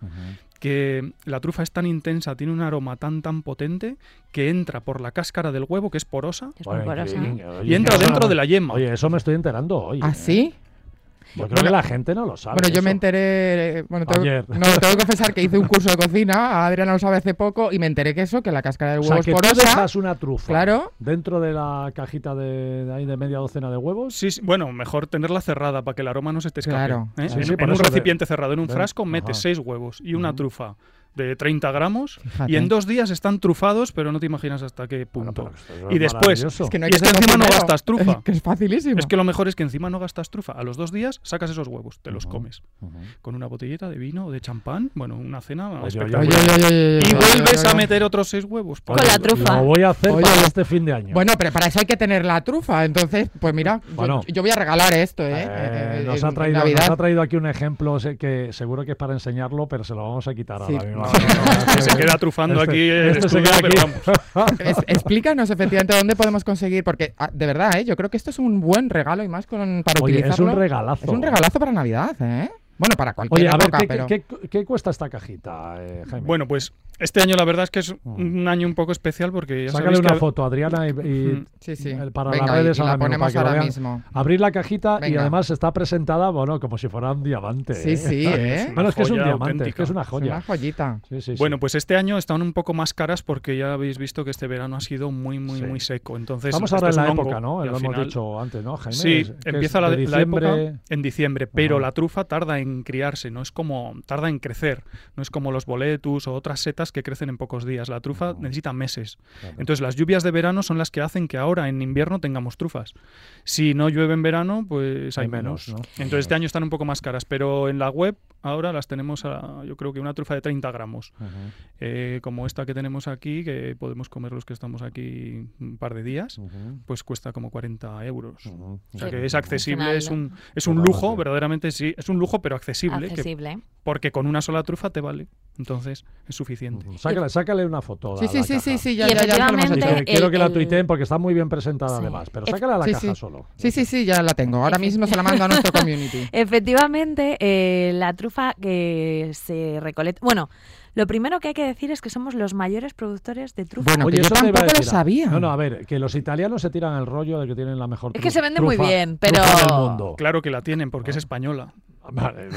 Que la trufa es tan intensa, tiene un aroma tan potente, que entra por la cáscara del huevo, que es porosa, Es muy porosa. y entra dentro de la yema. Oye, eso me estoy enterando hoy. ¿Ah, sí? Yo creo que la gente no lo sabe. Bueno, yo me eso. enteré, Ayer. tengo que confesar que hice un curso de cocina, Adriana lo sabe hace poco, y me enteré que la cáscara del O huevo sea, es que tú porosa. dejas una trufa Claro. dentro de la cajita de ahí de media docena de huevos. Sí, bueno, mejor tenerla cerrada para que el aroma no se te escape. Claro. ¿eh? Sí, sí, En por un eso recipiente cerrado, en un de- frasco, metes ajá. 6 huevos y una trufa de 30 gramos Fíjate. y en 2 días están trufados, pero no te imaginas hasta qué punto. Bueno, pero esto y es después, maravilloso. Es que no hay y es que ser encima no cocinero. gastas trufa. Que es facilísimo. Es que lo mejor es que encima no gastas trufa. A los 2 días sacas esos huevos, te los comes. Con una botellita de vino o de champán, bueno, una cena Oye, espectacular. oye, Y vuelves a meter otros 6 huevos. Con la trufa. Lo voy a hacer Oye, para este fin de año. Bueno, pero para eso hay que tener la trufa. Entonces, pues mira, Bueno. yo voy a regalar esto, Nos en ha Navidad. traído aquí un ejemplo, sé que seguro que es para enseñarlo, pero se lo vamos a quitar Sí. ahora mismo. Que se queda trufando aquí el se estudio, queda pero aquí. vamos. Explícanos efectivamente dónde podemos conseguir, porque de verdad, yo creo que esto es un buen regalo y más para Oye, utilizarlo. es un regalazo. Es un regalazo para Navidad, ¿eh? Bueno, para cualquier Oye, a ver, época, pero... ¿qué cuesta esta cajita, Jaime? Bueno, pues este año la verdad es que es un año un poco especial porque ya Sácale sabéis una que foto, Adriana, y Sí, sí. para Venga, las redes y la ahora mismo, ponemos para que lo ahora vean. mismo. Abrir la cajita y Venga. además está presentada, bueno, como si fuera un diamante. Sí, sí, ¿eh? Bueno, es que es un Joya diamante, auténtica. es que es una Es joya. una joyita. Sí, sí, sí. Bueno, pues este año están un poco más caras porque ya habéis visto que este verano ha sido muy Sí. seco. Entonces, Estamos esto ahora es en la un hongo, época, ¿no? y Lo al hemos final- dicho antes, ¿no, Jaime? Sí, Que empieza es la de época diciembre. en diciembre, pero Ajá. la trufa tarda en criarse, no es como tarda en crecer, no es como los boletus o otras setas que crecen en pocos días. La trufa necesita meses. Claro. Entonces las lluvias de verano son las que hacen que ahora en invierno tengamos trufas. Si no llueve en verano, pues hay Hay menos, menos. ¿no? Entonces este año están un poco más caras, pero en la web ahora las tenemos yo creo que una trufa de 30 gramos. Como esta que tenemos aquí, que podemos comer los que estamos aquí un par de días, pues cuesta como 40 euros. O sea Sí, que es al accesible, final, es un Totalmente. lujo, verdaderamente sí, es un lujo pero accesible, Accesible. porque con una sola trufa te vale, entonces es suficiente. Sácale una foto. Sí, a sí, la sí, caja. sí, sí, Y ya lo hemos efectivamente, hecho. Quiero que la el- tuiteen porque está muy bien presentada Sí. además, pero sácala a la Sí, caja sí. solo. Sí, sí, sí, ya la tengo. Ahora mismo se la mando a nuestro community. Efectivamente, la trufa que se recolecta... Bueno, lo primero que hay que decir es que somos los mayores productores de trufa. Bueno, que yo eso te iba a tampoco lo decir. sabía. No, a ver, que los italianos se tiran el rollo de que tienen la mejor Es que se vende muy trufa- bien, trufa pero- del mundo. Claro que la tienen porque es española. Vale,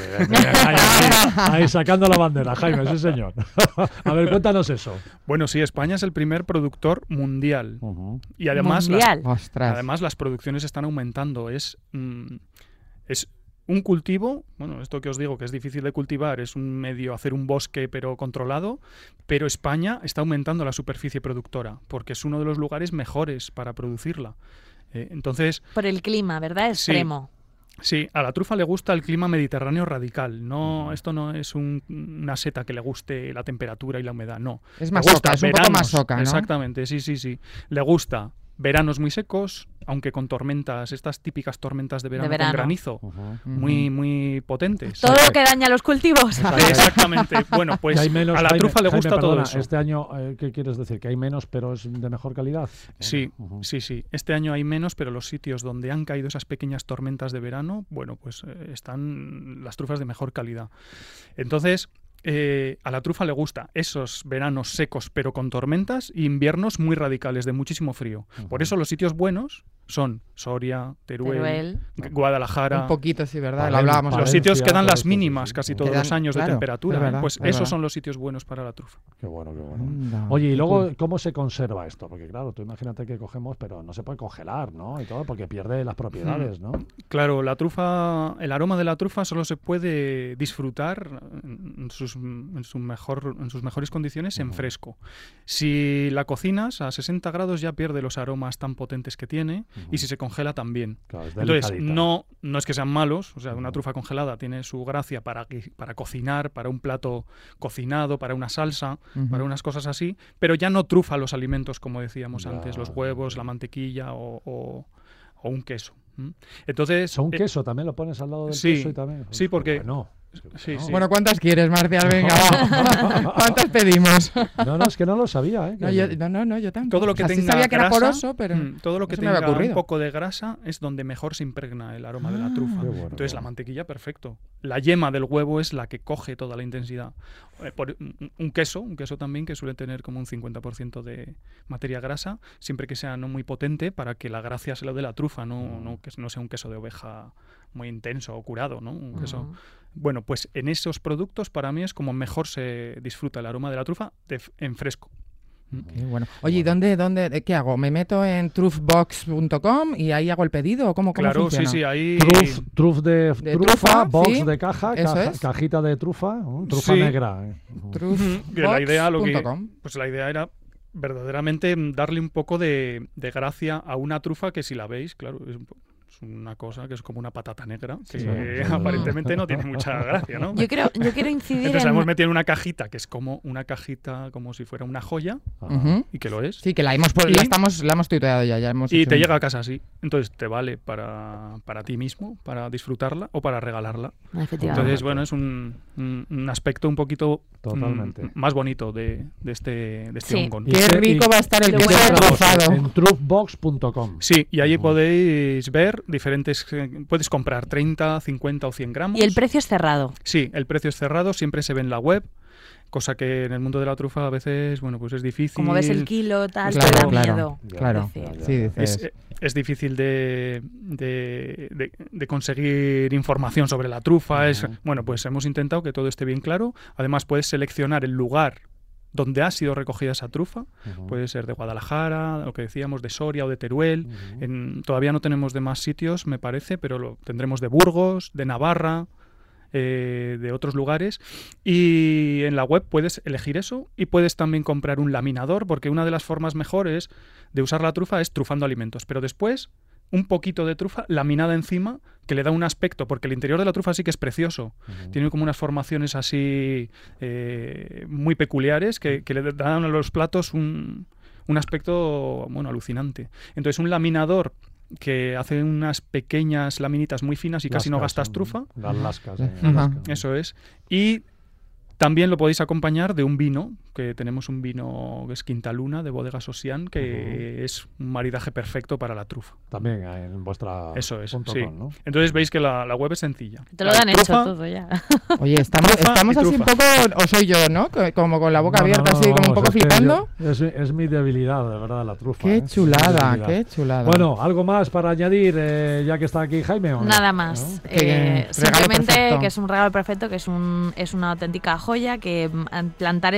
ahí sacando la bandera, Jaime, sí señor. A ver, cuéntanos eso. Bueno, sí, España es el primer productor mundial. Ujú. Y además, Mundial. Ostras. además las producciones están aumentando. Es un cultivo, bueno, esto que os digo que es difícil de cultivar, es un medio hacer un bosque pero controlado, pero España está aumentando la superficie productora porque es uno de los lugares mejores para producirla. Entonces, por el clima, ¿verdad? Extremo. Sí, a la trufa le gusta el clima mediterráneo radical. No, esto no es una seta que le guste la temperatura y la humedad, no. Es más soca, es un poco más soca, ¿no? Exactamente, sí. Le gusta veranos muy secos, aunque con tormentas, estas típicas tormentas de verano con granizo, muy potentes. Todo lo que daña los cultivos. Exactamente. Bueno, pues a la trufa le gusta todo eso. Este año, ¿qué quieres decir? ¿Que hay menos, pero es de mejor calidad? Sí. Este año hay menos, pero los sitios donde han caído esas pequeñas tormentas de verano, bueno, pues están las trufas de mejor calidad. Entonces, a la trufa le gusta esos veranos secos pero con tormentas y inviernos muy radicales de muchísimo frío. Por eso los sitios buenos son Soria, Teruel, Guadalajara. Un poquito, sí, ¿verdad? Lo hablábamos. Los sitios que dan las mínimas casi todos los años de temperatura. Verdad, pues esos son los sitios buenos para la trufa. Qué bueno. Oye, y luego, ¿cómo se conserva esto? Porque claro, tú imagínate que cogemos, pero no se puede congelar, ¿no? Y todo, porque pierde las propiedades, ¿no? Claro, la trufa, el aroma de la trufa solo se puede disfrutar en sus mejores condiciones en fresco. Si la cocinas a 60 grados ya pierde los aromas tan potentes que tiene. Y si se congela también. Claro, entonces, no es que sean malos, o sea, una trufa congelada tiene su gracia para cocinar, para un plato cocinado, para una salsa, para unas cosas así, pero ya no trufa los alimentos como decíamos antes, los huevos, la mantequilla o un queso. Entonces, un queso también lo pones al lado del queso y también. Sí, porque bueno. Sí. Bueno, ¿cuántas quieres, Marcial? Venga, va. ¿Cuántas pedimos? No, es que no lo sabía, ¿eh? No, yo tampoco. Todo lo que tenga sabía que grasa, era poroso, pero todo lo que tenga un poco de grasa es donde mejor se impregna el aroma de la trufa. Bueno, entonces la mantequilla, perfecto. La yema del huevo es la que coge toda la intensidad. Un queso también que suele tener como un 50% de materia grasa, siempre que sea no muy potente para que la gracia se lo dé la trufa, no que no sea un queso de oveja muy intenso o curado, ¿no? Un queso. Bueno, pues en esos productos para mí es como mejor se disfruta el aroma de la trufa en fresco. Qué bueno. Oye, ¿y dónde qué hago? ¿Me meto en truffbox.com y ahí hago el pedido o cómo claro, funciona? Sí, ahí... Truff de trufa, box ¿sí? de caja, cajita de trufa, trufa sí. negra. Truffbox.com. Pues la idea era verdaderamente darle un poco de gracia a una trufa que si la veis, claro, es una cosa que es como una patata negra que aparentemente no tiene mucha gracia, ¿no? Yo quiero incidir Entonces la hemos metido en una cajita que es como una cajita como si fuera una joya y que lo es. Sí, que la hemos tuiteado ya hemos y te llega a casa así. Entonces te vale para ti mismo, para disfrutarla o para regalarla. Entonces, bueno, es un aspecto un poquito más bonito de este hongón. Qué rico va a estar el queso trufado. En truffbox.com. Sí, y allí podéis ver diferentes, puedes comprar 30, 50 o 100 gramos. ¿Y el precio es cerrado? Sí, el precio es cerrado, siempre se ve en la web, cosa que en el mundo de la trufa a veces, bueno, pues es difícil. Como ves el kilo, tal, claro, te da claro, miedo. Claro, sí, es difícil de conseguir información sobre la trufa. Bueno, pues hemos intentado que todo esté bien claro. Además, puedes seleccionar el lugar donde ha sido recogida esa trufa, puede ser de Guadalajara, lo que decíamos, de Soria o de Teruel. Todavía no tenemos de más sitios, me parece, pero lo tendremos de Burgos, de Navarra, de otros lugares. Y en la web puedes elegir eso y puedes también comprar un laminador, porque una de las formas mejores de usar la trufa es trufando alimentos, pero después un poquito de trufa laminada encima que le da un aspecto, porque el interior de la trufa sí que es precioso. Tiene como unas formaciones así muy peculiares que le dan a los platos un aspecto, bueno, alucinante. Entonces un laminador que hace unas pequeñas laminitas muy finas y casi no gastas trufa. Las lascas. Eso es. Y también lo podéis acompañar de un vino, que tenemos un vino que es Quinta Luna, de Bodegas Ossian, que es un maridaje perfecto para la trufa. También en vuestra Eso es, .com, sí. ¿no? Entonces veis que la web es sencilla. Te lo dan hecho todo ya. Oye, estamos así un poco, o soy yo, ¿no? Como con la boca abierta, así como un poco flipando. Es mi debilidad, de verdad, la trufa. Qué chulada, qué chulada. Bueno, ¿algo más para añadir, ya que está aquí Jaime? ¿O no? Nada más. ¿No? Simplemente que es un regalo perfecto, que es una auténtica joya, que plantar esas encías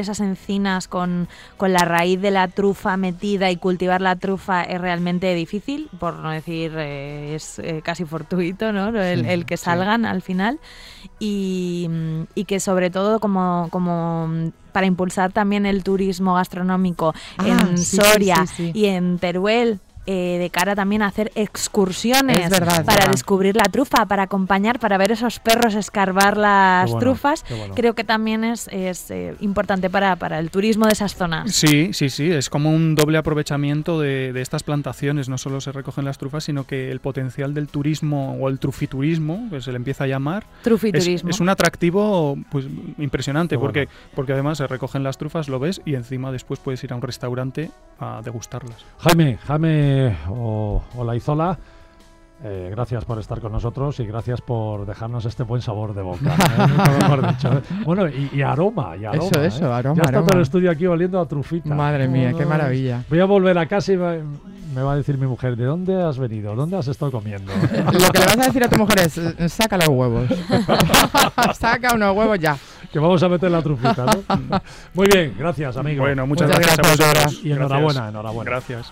cocinas con la raíz de la trufa metida y cultivar la trufa es realmente difícil, por no decir es casi fortuito, ¿no? el que salgan al final, y que sobre todo como para impulsar también el turismo gastronómico en Soria y en Teruel, de cara también a hacer excursiones para descubrir la trufa, para acompañar, para ver esos perros escarbar las trufas. Creo que también es importante para el turismo de esas zonas. Sí, es como un doble aprovechamiento de estas plantaciones. No solo se recogen las trufas, sino que el potencial del turismo o el trufiturismo, que se le empieza a llamar, es un atractivo pues impresionante, porque además se recogen las trufas, lo ves, y encima después puedes ir a un restaurante a degustarlas. Jaime Olaizola, gracias por estar con nosotros y gracias por dejarnos este buen sabor de boca. Mejor dicho. Bueno, y aroma. Eso, aroma. Ya está todo el estudio aquí oliendo a trufita. Madre mía, qué maravilla. Voy a volver a casa y me va a decir mi mujer, ¿de dónde has venido? ¿Dónde has estado comiendo? Lo que le vas a decir a tu mujer es, saca los huevos. Saca unos huevos ya. Que vamos a meter la trufita, ¿no? Muy bien, gracias, amigo. Bueno, muchas gracias a vosotros. Y enhorabuena. Gracias.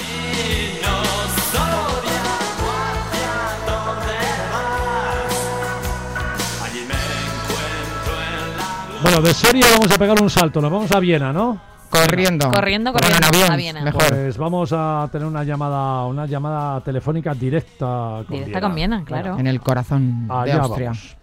Bueno, de Soria vamos a pegar un salto, nos vamos a Viena, ¿no? Corriendo en avión, a Viena. Mejor. Pues vamos a tener una llamada telefónica directa con Viena, claro. En el corazón de Austria. Vamos.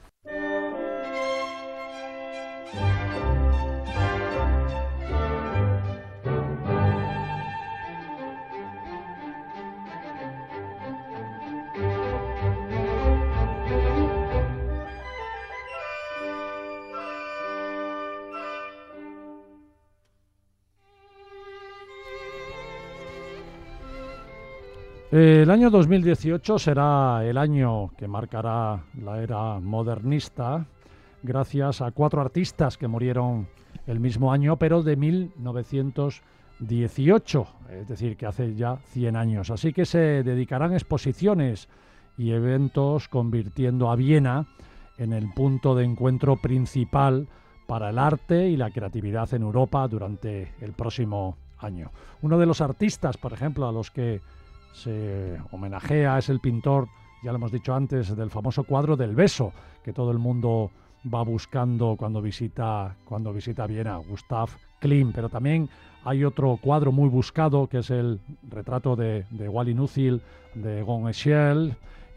El año 2018 será el año que marcará la era modernista, gracias a 4 artistas que murieron el mismo año, pero de 1918, es decir, que hace ya 100 años. Así que se dedicarán exposiciones y eventos, convirtiendo a Viena en el punto de encuentro principal para el arte y la creatividad en Europa durante el próximo año. Uno de los artistas, por ejemplo, a los que se homenajea es el pintor, ya lo hemos dicho antes, del famoso cuadro del beso, que todo el mundo va buscando cuando visita Viena, Gustav Klimt. Pero también hay otro cuadro muy buscado, que es el retrato de Wally Nuthil, de Gon Schiele.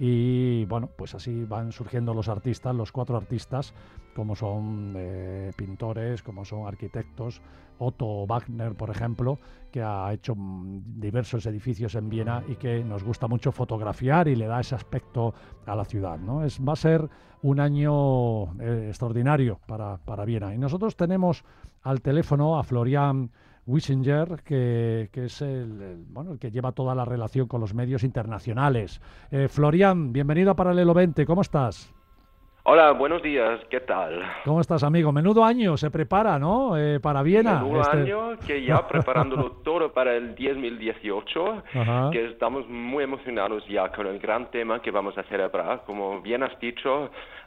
Y bueno, pues así van surgiendo los artistas, los 4 artistas, como son pintores, como son arquitectos. Otto Wagner, por ejemplo, que ha hecho diversos edificios en Viena y que nos gusta mucho fotografiar y le da ese aspecto a la ciudad, ¿no? Va a ser un año extraordinario para Viena. Y nosotros tenemos al teléfono a Florian Wiesinger, que es el que lleva toda la relación con los medios internacionales. Florian, bienvenido a Paralelo 20, ¿cómo estás? Hola, buenos días, ¿qué tal? ¿Cómo estás, amigo? Menudo año se prepara, ¿no? Para Viena. Menudo año que ya preparándolo todo para el 2018, Ajá. que estamos muy emocionados ya con el gran tema que vamos a celebrar. Como bien has dicho,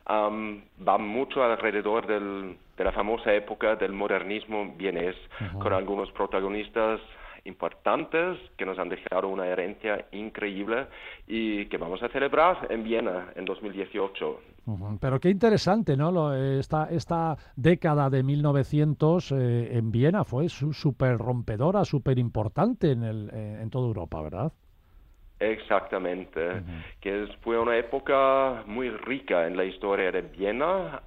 va mucho alrededor de la famosa época del modernismo vienés, Ajá. con algunos protagonistas importantes que nos han dejado una herencia increíble y que vamos a celebrar en Viena en 2018. Pero qué interesante, ¿no? Esta década de 1900 en Viena fue súper rompedora, súper importante en toda Europa, ¿verdad? Exactamente, que fue una época muy rica en la historia de Viena.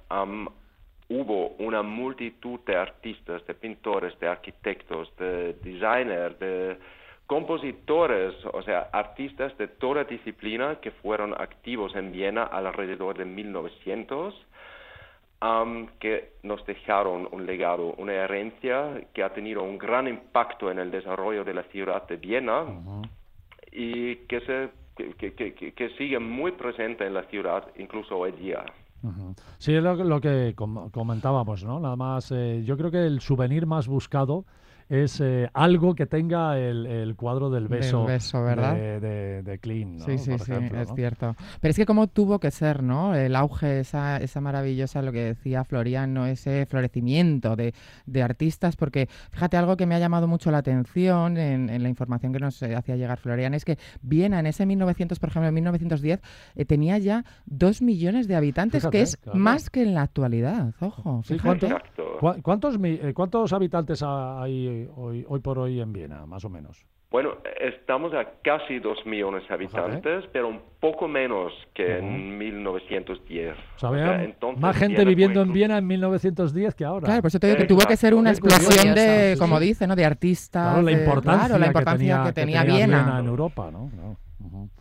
Hubo una multitud de artistas, de pintores, de arquitectos, de designers, de compositores, o sea, artistas de toda disciplina que fueron activos en Viena alrededor de 1900, que nos dejaron un legado, una herencia que ha tenido un gran impacto en el desarrollo de la ciudad de Viena y que sigue muy presente en la ciudad incluso hoy día. Sí, es lo que comentábamos, ¿no? Nada más, yo creo que el souvenir más buscado es algo que tenga el cuadro del beso, ¿verdad? de Kling, ¿no? Sí, sí, Por sí, ejemplo, es ¿no? cierto. Pero es que cómo tuvo que ser, ¿no? El auge, esa maravillosa, lo que decía Florian, ¿no? Ese florecimiento de artistas, porque fíjate, algo que me ha llamado mucho la atención en la información que nos hacía llegar Florian, es que Viena en ese 1900, por ejemplo, en 1910, tenía ya 2 millones de habitantes, Fíjate, que es claro. más que en la actualidad, ojo, Sí, fíjate. Exacto. ¿Cuántos habitantes hay hoy por hoy en Viena, más o menos? Bueno, estamos a casi 2 millones de habitantes, pero un poco menos que en 1910. O sea, O sea, vean, entonces más gente Viena viviendo fue en incluso- Viena en 1910 que ahora. Claro, por eso te digo que tuvo que ser una Exacto. explosión Curioso. de, Sí, como sí. dice, ¿no? De artistas. Claro, la importancia, que tenía Viena. en Europa, ¿no? Claro. Ujú.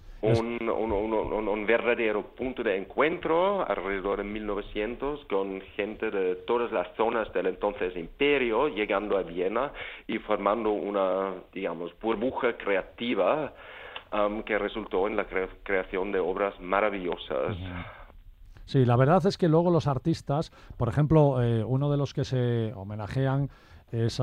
Un verdadero punto de encuentro alrededor de 1900 con gente de todas las zonas del entonces imperio llegando a Viena y formando una, digamos, burbuja creativa que resultó en la creación de obras maravillosas. Sí, la verdad es que luego los artistas, por ejemplo, uno de los que se homenajean es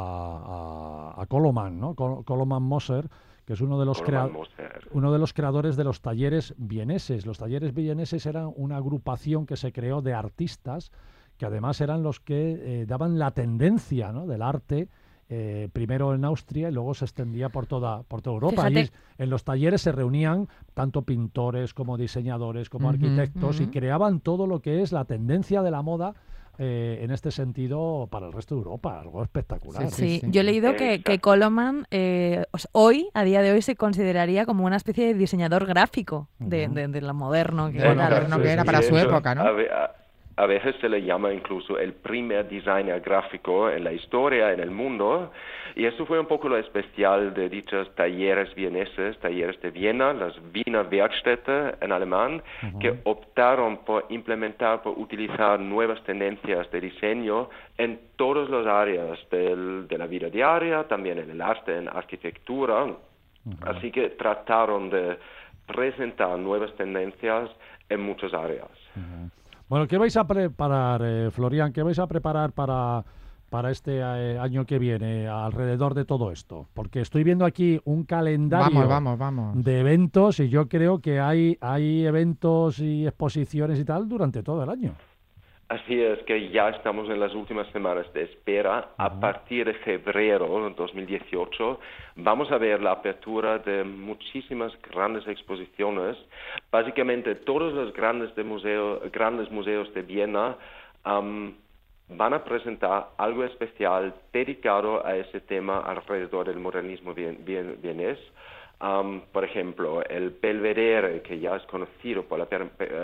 a Koloman, ¿no? Koloman Moser, que es uno de los creadores de los talleres vieneses. Los talleres vieneses eran una agrupación que se creó de artistas que además eran los que daban la tendencia, ¿no? del arte, primero en Austria y luego se extendía por toda Europa. Fíjate. Y en los talleres se reunían tanto pintores como diseñadores como arquitectos y creaban todo lo que es la tendencia de la moda en este sentido para el resto de Europa, algo espectacular. Sí, yo he leído que Koloman hoy, a día de hoy, se consideraría como una especie de diseñador gráfico de lo moderno que Bueno, era. moderno que era para su época, ¿no? A veces se le llama incluso el primer designer gráfico en la historia, en el mundo, y eso fue un poco lo especial de dichos talleres vieneses, talleres de Viena, las Wiener Werkstätte en alemán, que optaron por implementar, por utilizar nuevas tendencias de diseño en todas las áreas de la vida diaria, también en el arte, en arquitectura, así que trataron de presentar nuevas tendencias en muchas áreas. Bueno, ¿qué vais a preparar, Florian? ¿Qué vais a preparar para este año que viene alrededor de todo esto? Porque estoy viendo aquí un calendario Vamos. de eventos y yo creo que hay eventos y exposiciones y tal durante todo el año. Así es, que ya estamos en las últimas semanas de espera. A partir de febrero de 2018 vamos a ver la apertura de muchísimas grandes exposiciones. Básicamente todos los grandes museos de Viena van a presentar algo especial dedicado a ese tema alrededor del modernismo vienés. Por ejemplo, el Belvedere, que ya es conocido por la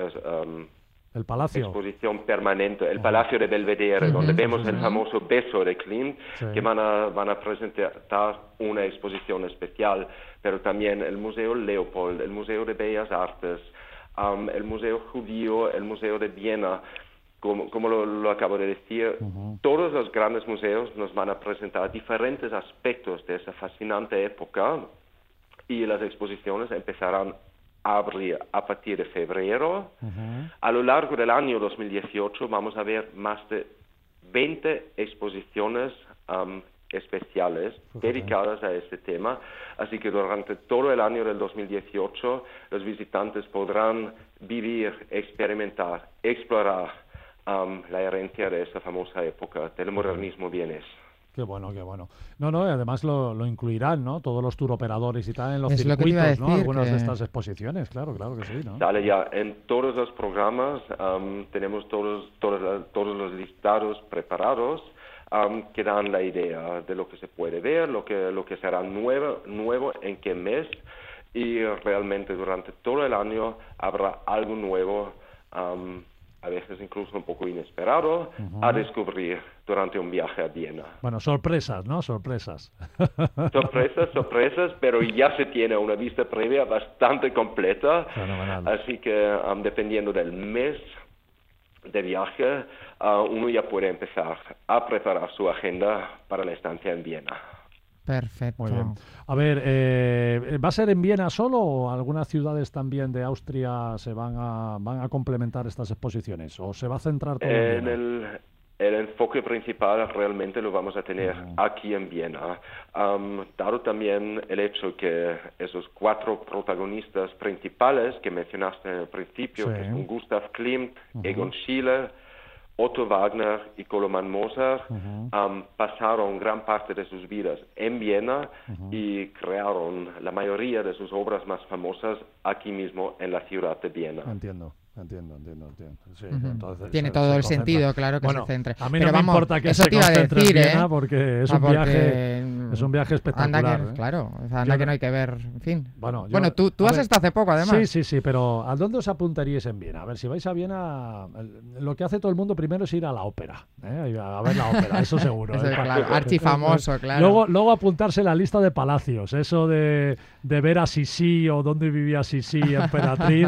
el Palacio. Exposición permanente, el Palacio de Belvedere, donde vemos el famoso beso de Kling, que van a presentar una exposición especial, pero también el Museo Leopold, el Museo de Bellas Artes, el Museo Judío, el Museo de Viena. Como lo acabo de decir, todos los grandes museos nos van a presentar diferentes aspectos de esa fascinante época y las exposiciones empezarán abrir a partir de febrero. A lo largo del año 2018 vamos a ver más de 20 exposiciones especiales dedicadas a este tema, así que durante todo el año del 2018 los visitantes podrán vivir, experimentar, explorar la herencia de esa famosa época del modernismo vienés. Qué bueno, qué bueno. No, y además lo incluirán, ¿no? Todos los touroperadores y tal en los Es lo que te iba a circuitos, ¿no? decir, Algunas de que- estas exposiciones, claro que sí, ¿no? Sale ya en todos los programas, tenemos todos los listados preparados que dan la idea de lo que se puede ver, lo que será nuevo en qué mes, y realmente durante todo el año habrá algo nuevo, a veces incluso un poco inesperado, a descubrir durante un viaje a Viena. Bueno, sorpresas, ¿no? Sorpresas. Sorpresas, pero ya se tiene una vista previa bastante completa, Fenomenal. así que dependiendo del mes de viaje, uno ya puede empezar a preparar su agenda para la estancia en Viena. Perfecto. Muy bien. A ver, ¿va a ser en Viena solo o algunas ciudades también de Austria se van a complementar estas exposiciones? ¿O se va a centrar todo en Viena? el enfoque principal realmente lo vamos a tener aquí en Viena, dado también el hecho que esos 4 protagonistas principales que mencionaste en el principio, Sí. que son Gustav Klimt, Egon Schiele, Otto Wagner y Koloman Mozart, pasaron gran parte de sus vidas en Viena y crearon la mayoría de sus obras más famosas aquí mismo en la ciudad de Viena. Entiendo. Sí, entonces Tiene se todo el concentra. sentido, claro, que Bueno, se centre. A mí Pero no me vamos, importa que eso se te iba a concentre decir, en Viena porque es un porque, viaje espectacular. Anda que, ¿eh? Claro, o sea, anda Yo que no- no hay que ver, en fin. Bueno, tú a has ver, estado hace poco, además. Sí, pero ¿a dónde os apuntaríais en Viena? A ver, si vais a Viena, lo que hace todo el mundo primero es ir a la ópera, ¿eh? A ver la ópera, eso seguro. Eso ¿eh? es claro, archifamoso, claro. Luego apuntarse la lista de palacios, eso de ver a Sisi o dónde vivía Sisi, emperatriz,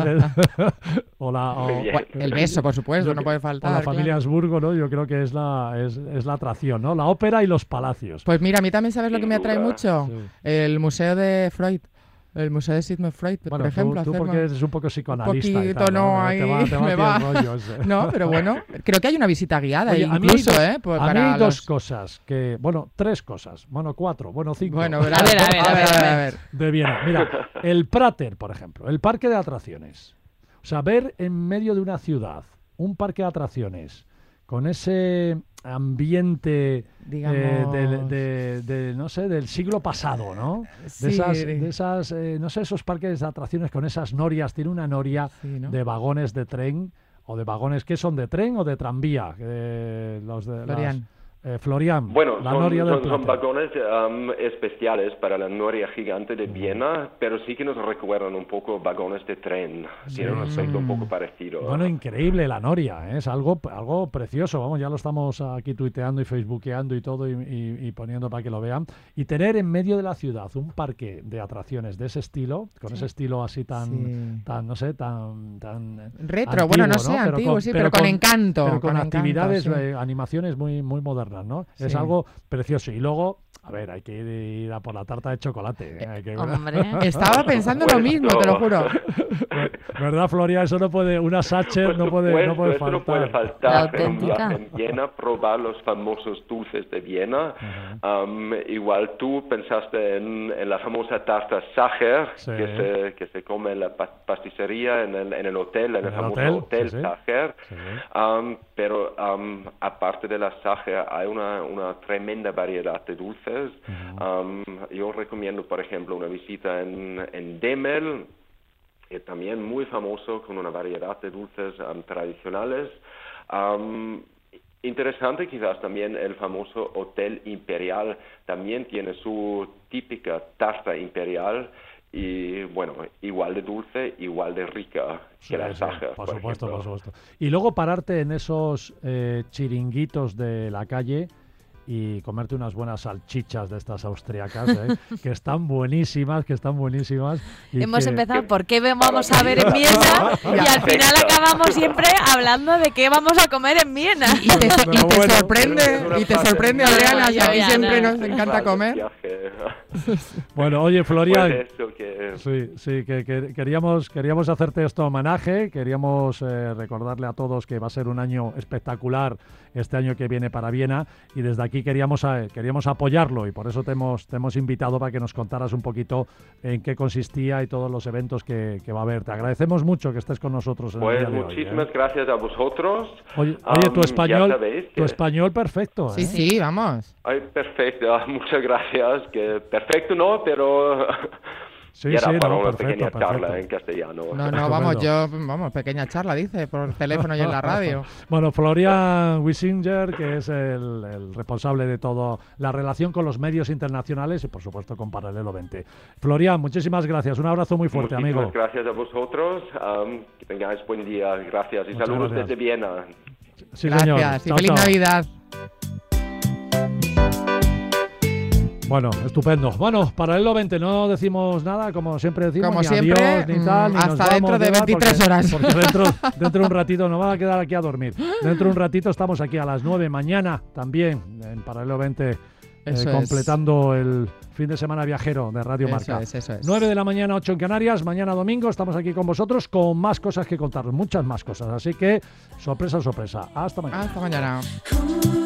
Muy bien. El beso, por supuesto, Yo no que- puede o faltar. la familia claro. Habsburgo, ¿no? Yo creo que es la atracción, ¿no? La ópera y los palacios. Pues mira, a mí también, ¿sabes lo que Sin me atrae duda. mucho? Sí. El museo de Freud. El museo de Sigmund Freud, Bueno, por ejemplo. tú hacerlo. porque eres un poco psicoanalista y poquito, tal, no, Te ahí te me a ti va. el rollo ese. No, pero bueno, creo que hay una visita guiada Oye, a mí incluso, hay dos- pues a mí para hay dos los- cosas, tres cosas, bueno, 4, bueno, 5. Bueno, verás. A ver. De Viena. Mira, el Prater, por ejemplo, el parque de atracciones. O sea, ver en medio de una ciudad un parque de atracciones con ese ambiente Digamos- no sé, del siglo pasado, ¿no? Sí, De esas no sé, esos parques de atracciones con esas norias. Tiene una noria Sí, ¿no? de vagones de tren o de vagones que son de tren o de tranvía. Los de Florian. Florian, Bueno, la noria del son Prater. vagones especiales para la noria gigante de Viena, pero sí que nos recuerdan un poco vagones de tren. Tiene un aspecto un poco parecido. Bueno, increíble la noria, ¿eh? Es algo precioso. Vamos, ya lo estamos aquí tuiteando y facebookeando y todo y poniendo para que lo vean. Y tener en medio de la ciudad un parque de atracciones de ese estilo, con ese estilo así Sí. tan no sé, tan Retro, antiguo, bueno, no sé, antiguo, sí, pero con encanto. pero con encanto, actividades, sí. animaciones muy modernas, ¿no? Es Sí. algo precioso. Y luego, a ver, hay que ir a por la tarta de chocolate. Hay que- Hombre. Estaba pensando lo mismo, te lo juro. ¿Verdad, Floria? Eso no puede, una Sacher no puede Eso faltar. no puede La faltar en un auténtica. viaje en Viena, probar los famosos dulces de Viena. Igual tú pensaste en la famosa tarta Sacher, Sí. que se come en la pasticería, en el hotel, en el el famoso hotel, hotel sí, sí. Sacher. Sí. Pero aparte de la Sacher hay una tremenda variedad de dulces. Yo recomiendo, por ejemplo, una visita en Demel, también muy famoso, con una variedad de dulces tradicionales. Interesante quizás también el famoso Hotel Imperial, también tiene su típica tarta imperial y bueno, igual de dulce, igual de rica Sí, que la sí, Sacher, por por supuesto, ejemplo. por supuesto. Y luego pararte en esos chiringuitos de la calle y comerte unas buenas salchichas de estas austriacas, que están buenísimas, y Hemos que- empezado por qué vamos a ver en Viena y al final acabamos siempre hablando de qué vamos a comer en Viena. Y te, Pero y te bueno, sorprende, Adriana, si a mí Ya, siempre no. nos encanta comer. Viaje. Bueno, oye, Florian, Pues eso que... sí, que queríamos hacerte este homenaje, queríamos recordarle a todos que va a ser un año espectacular este año que viene para Viena y desde aquí queríamos apoyarlo y por eso te hemos invitado para que nos contaras un poquito en qué consistía y todos los eventos que va a haber. Te agradecemos mucho que estés con nosotros en el Pues día de hoy, muchísimas ¿eh? gracias a vosotros. Oye, tu Ya español, sabéis que- tu español perfecto, ¿eh? Sí, sí, vamos. Ay, perfecto, muchas gracias. Que perfecto no, pero Sí, era sí, para no, una perfecto, pequeña charla perfecto. en castellano. No, vamos, pequeña charla, dice, por teléfono y en la radio. Bueno, Florian Wisinger, que es el responsable de todo la relación con los medios internacionales y por supuesto con Paralelo 20. Florian, muchísimas gracias, un abrazo muy fuerte, Muchísimas amigo. gracias a vosotros. Que tengáis buen día. Gracias y Muchas saludos gracias. desde Viena. Sí, señor. Gracias y Chao, feliz chao. Navidad. Bueno, estupendo. Bueno, Paralelo 20, no decimos nada, como siempre decimos, Como ni siempre, adiós, ni tal, ni hasta nos vamos, dentro de ni nada, 23 horas. Porque dentro de un ratito nos vamos a quedar aquí a dormir. Dentro de un ratito estamos aquí a las 9 mañana también en Paralelo 20 completando el fin de semana viajero de Radio Marca. Eso es. 9 de la mañana, 8 en Canarias. Mañana domingo estamos aquí con vosotros con más cosas que contaros, muchas más cosas. Así que sorpresa, sorpresa. Hasta mañana. Hasta mañana.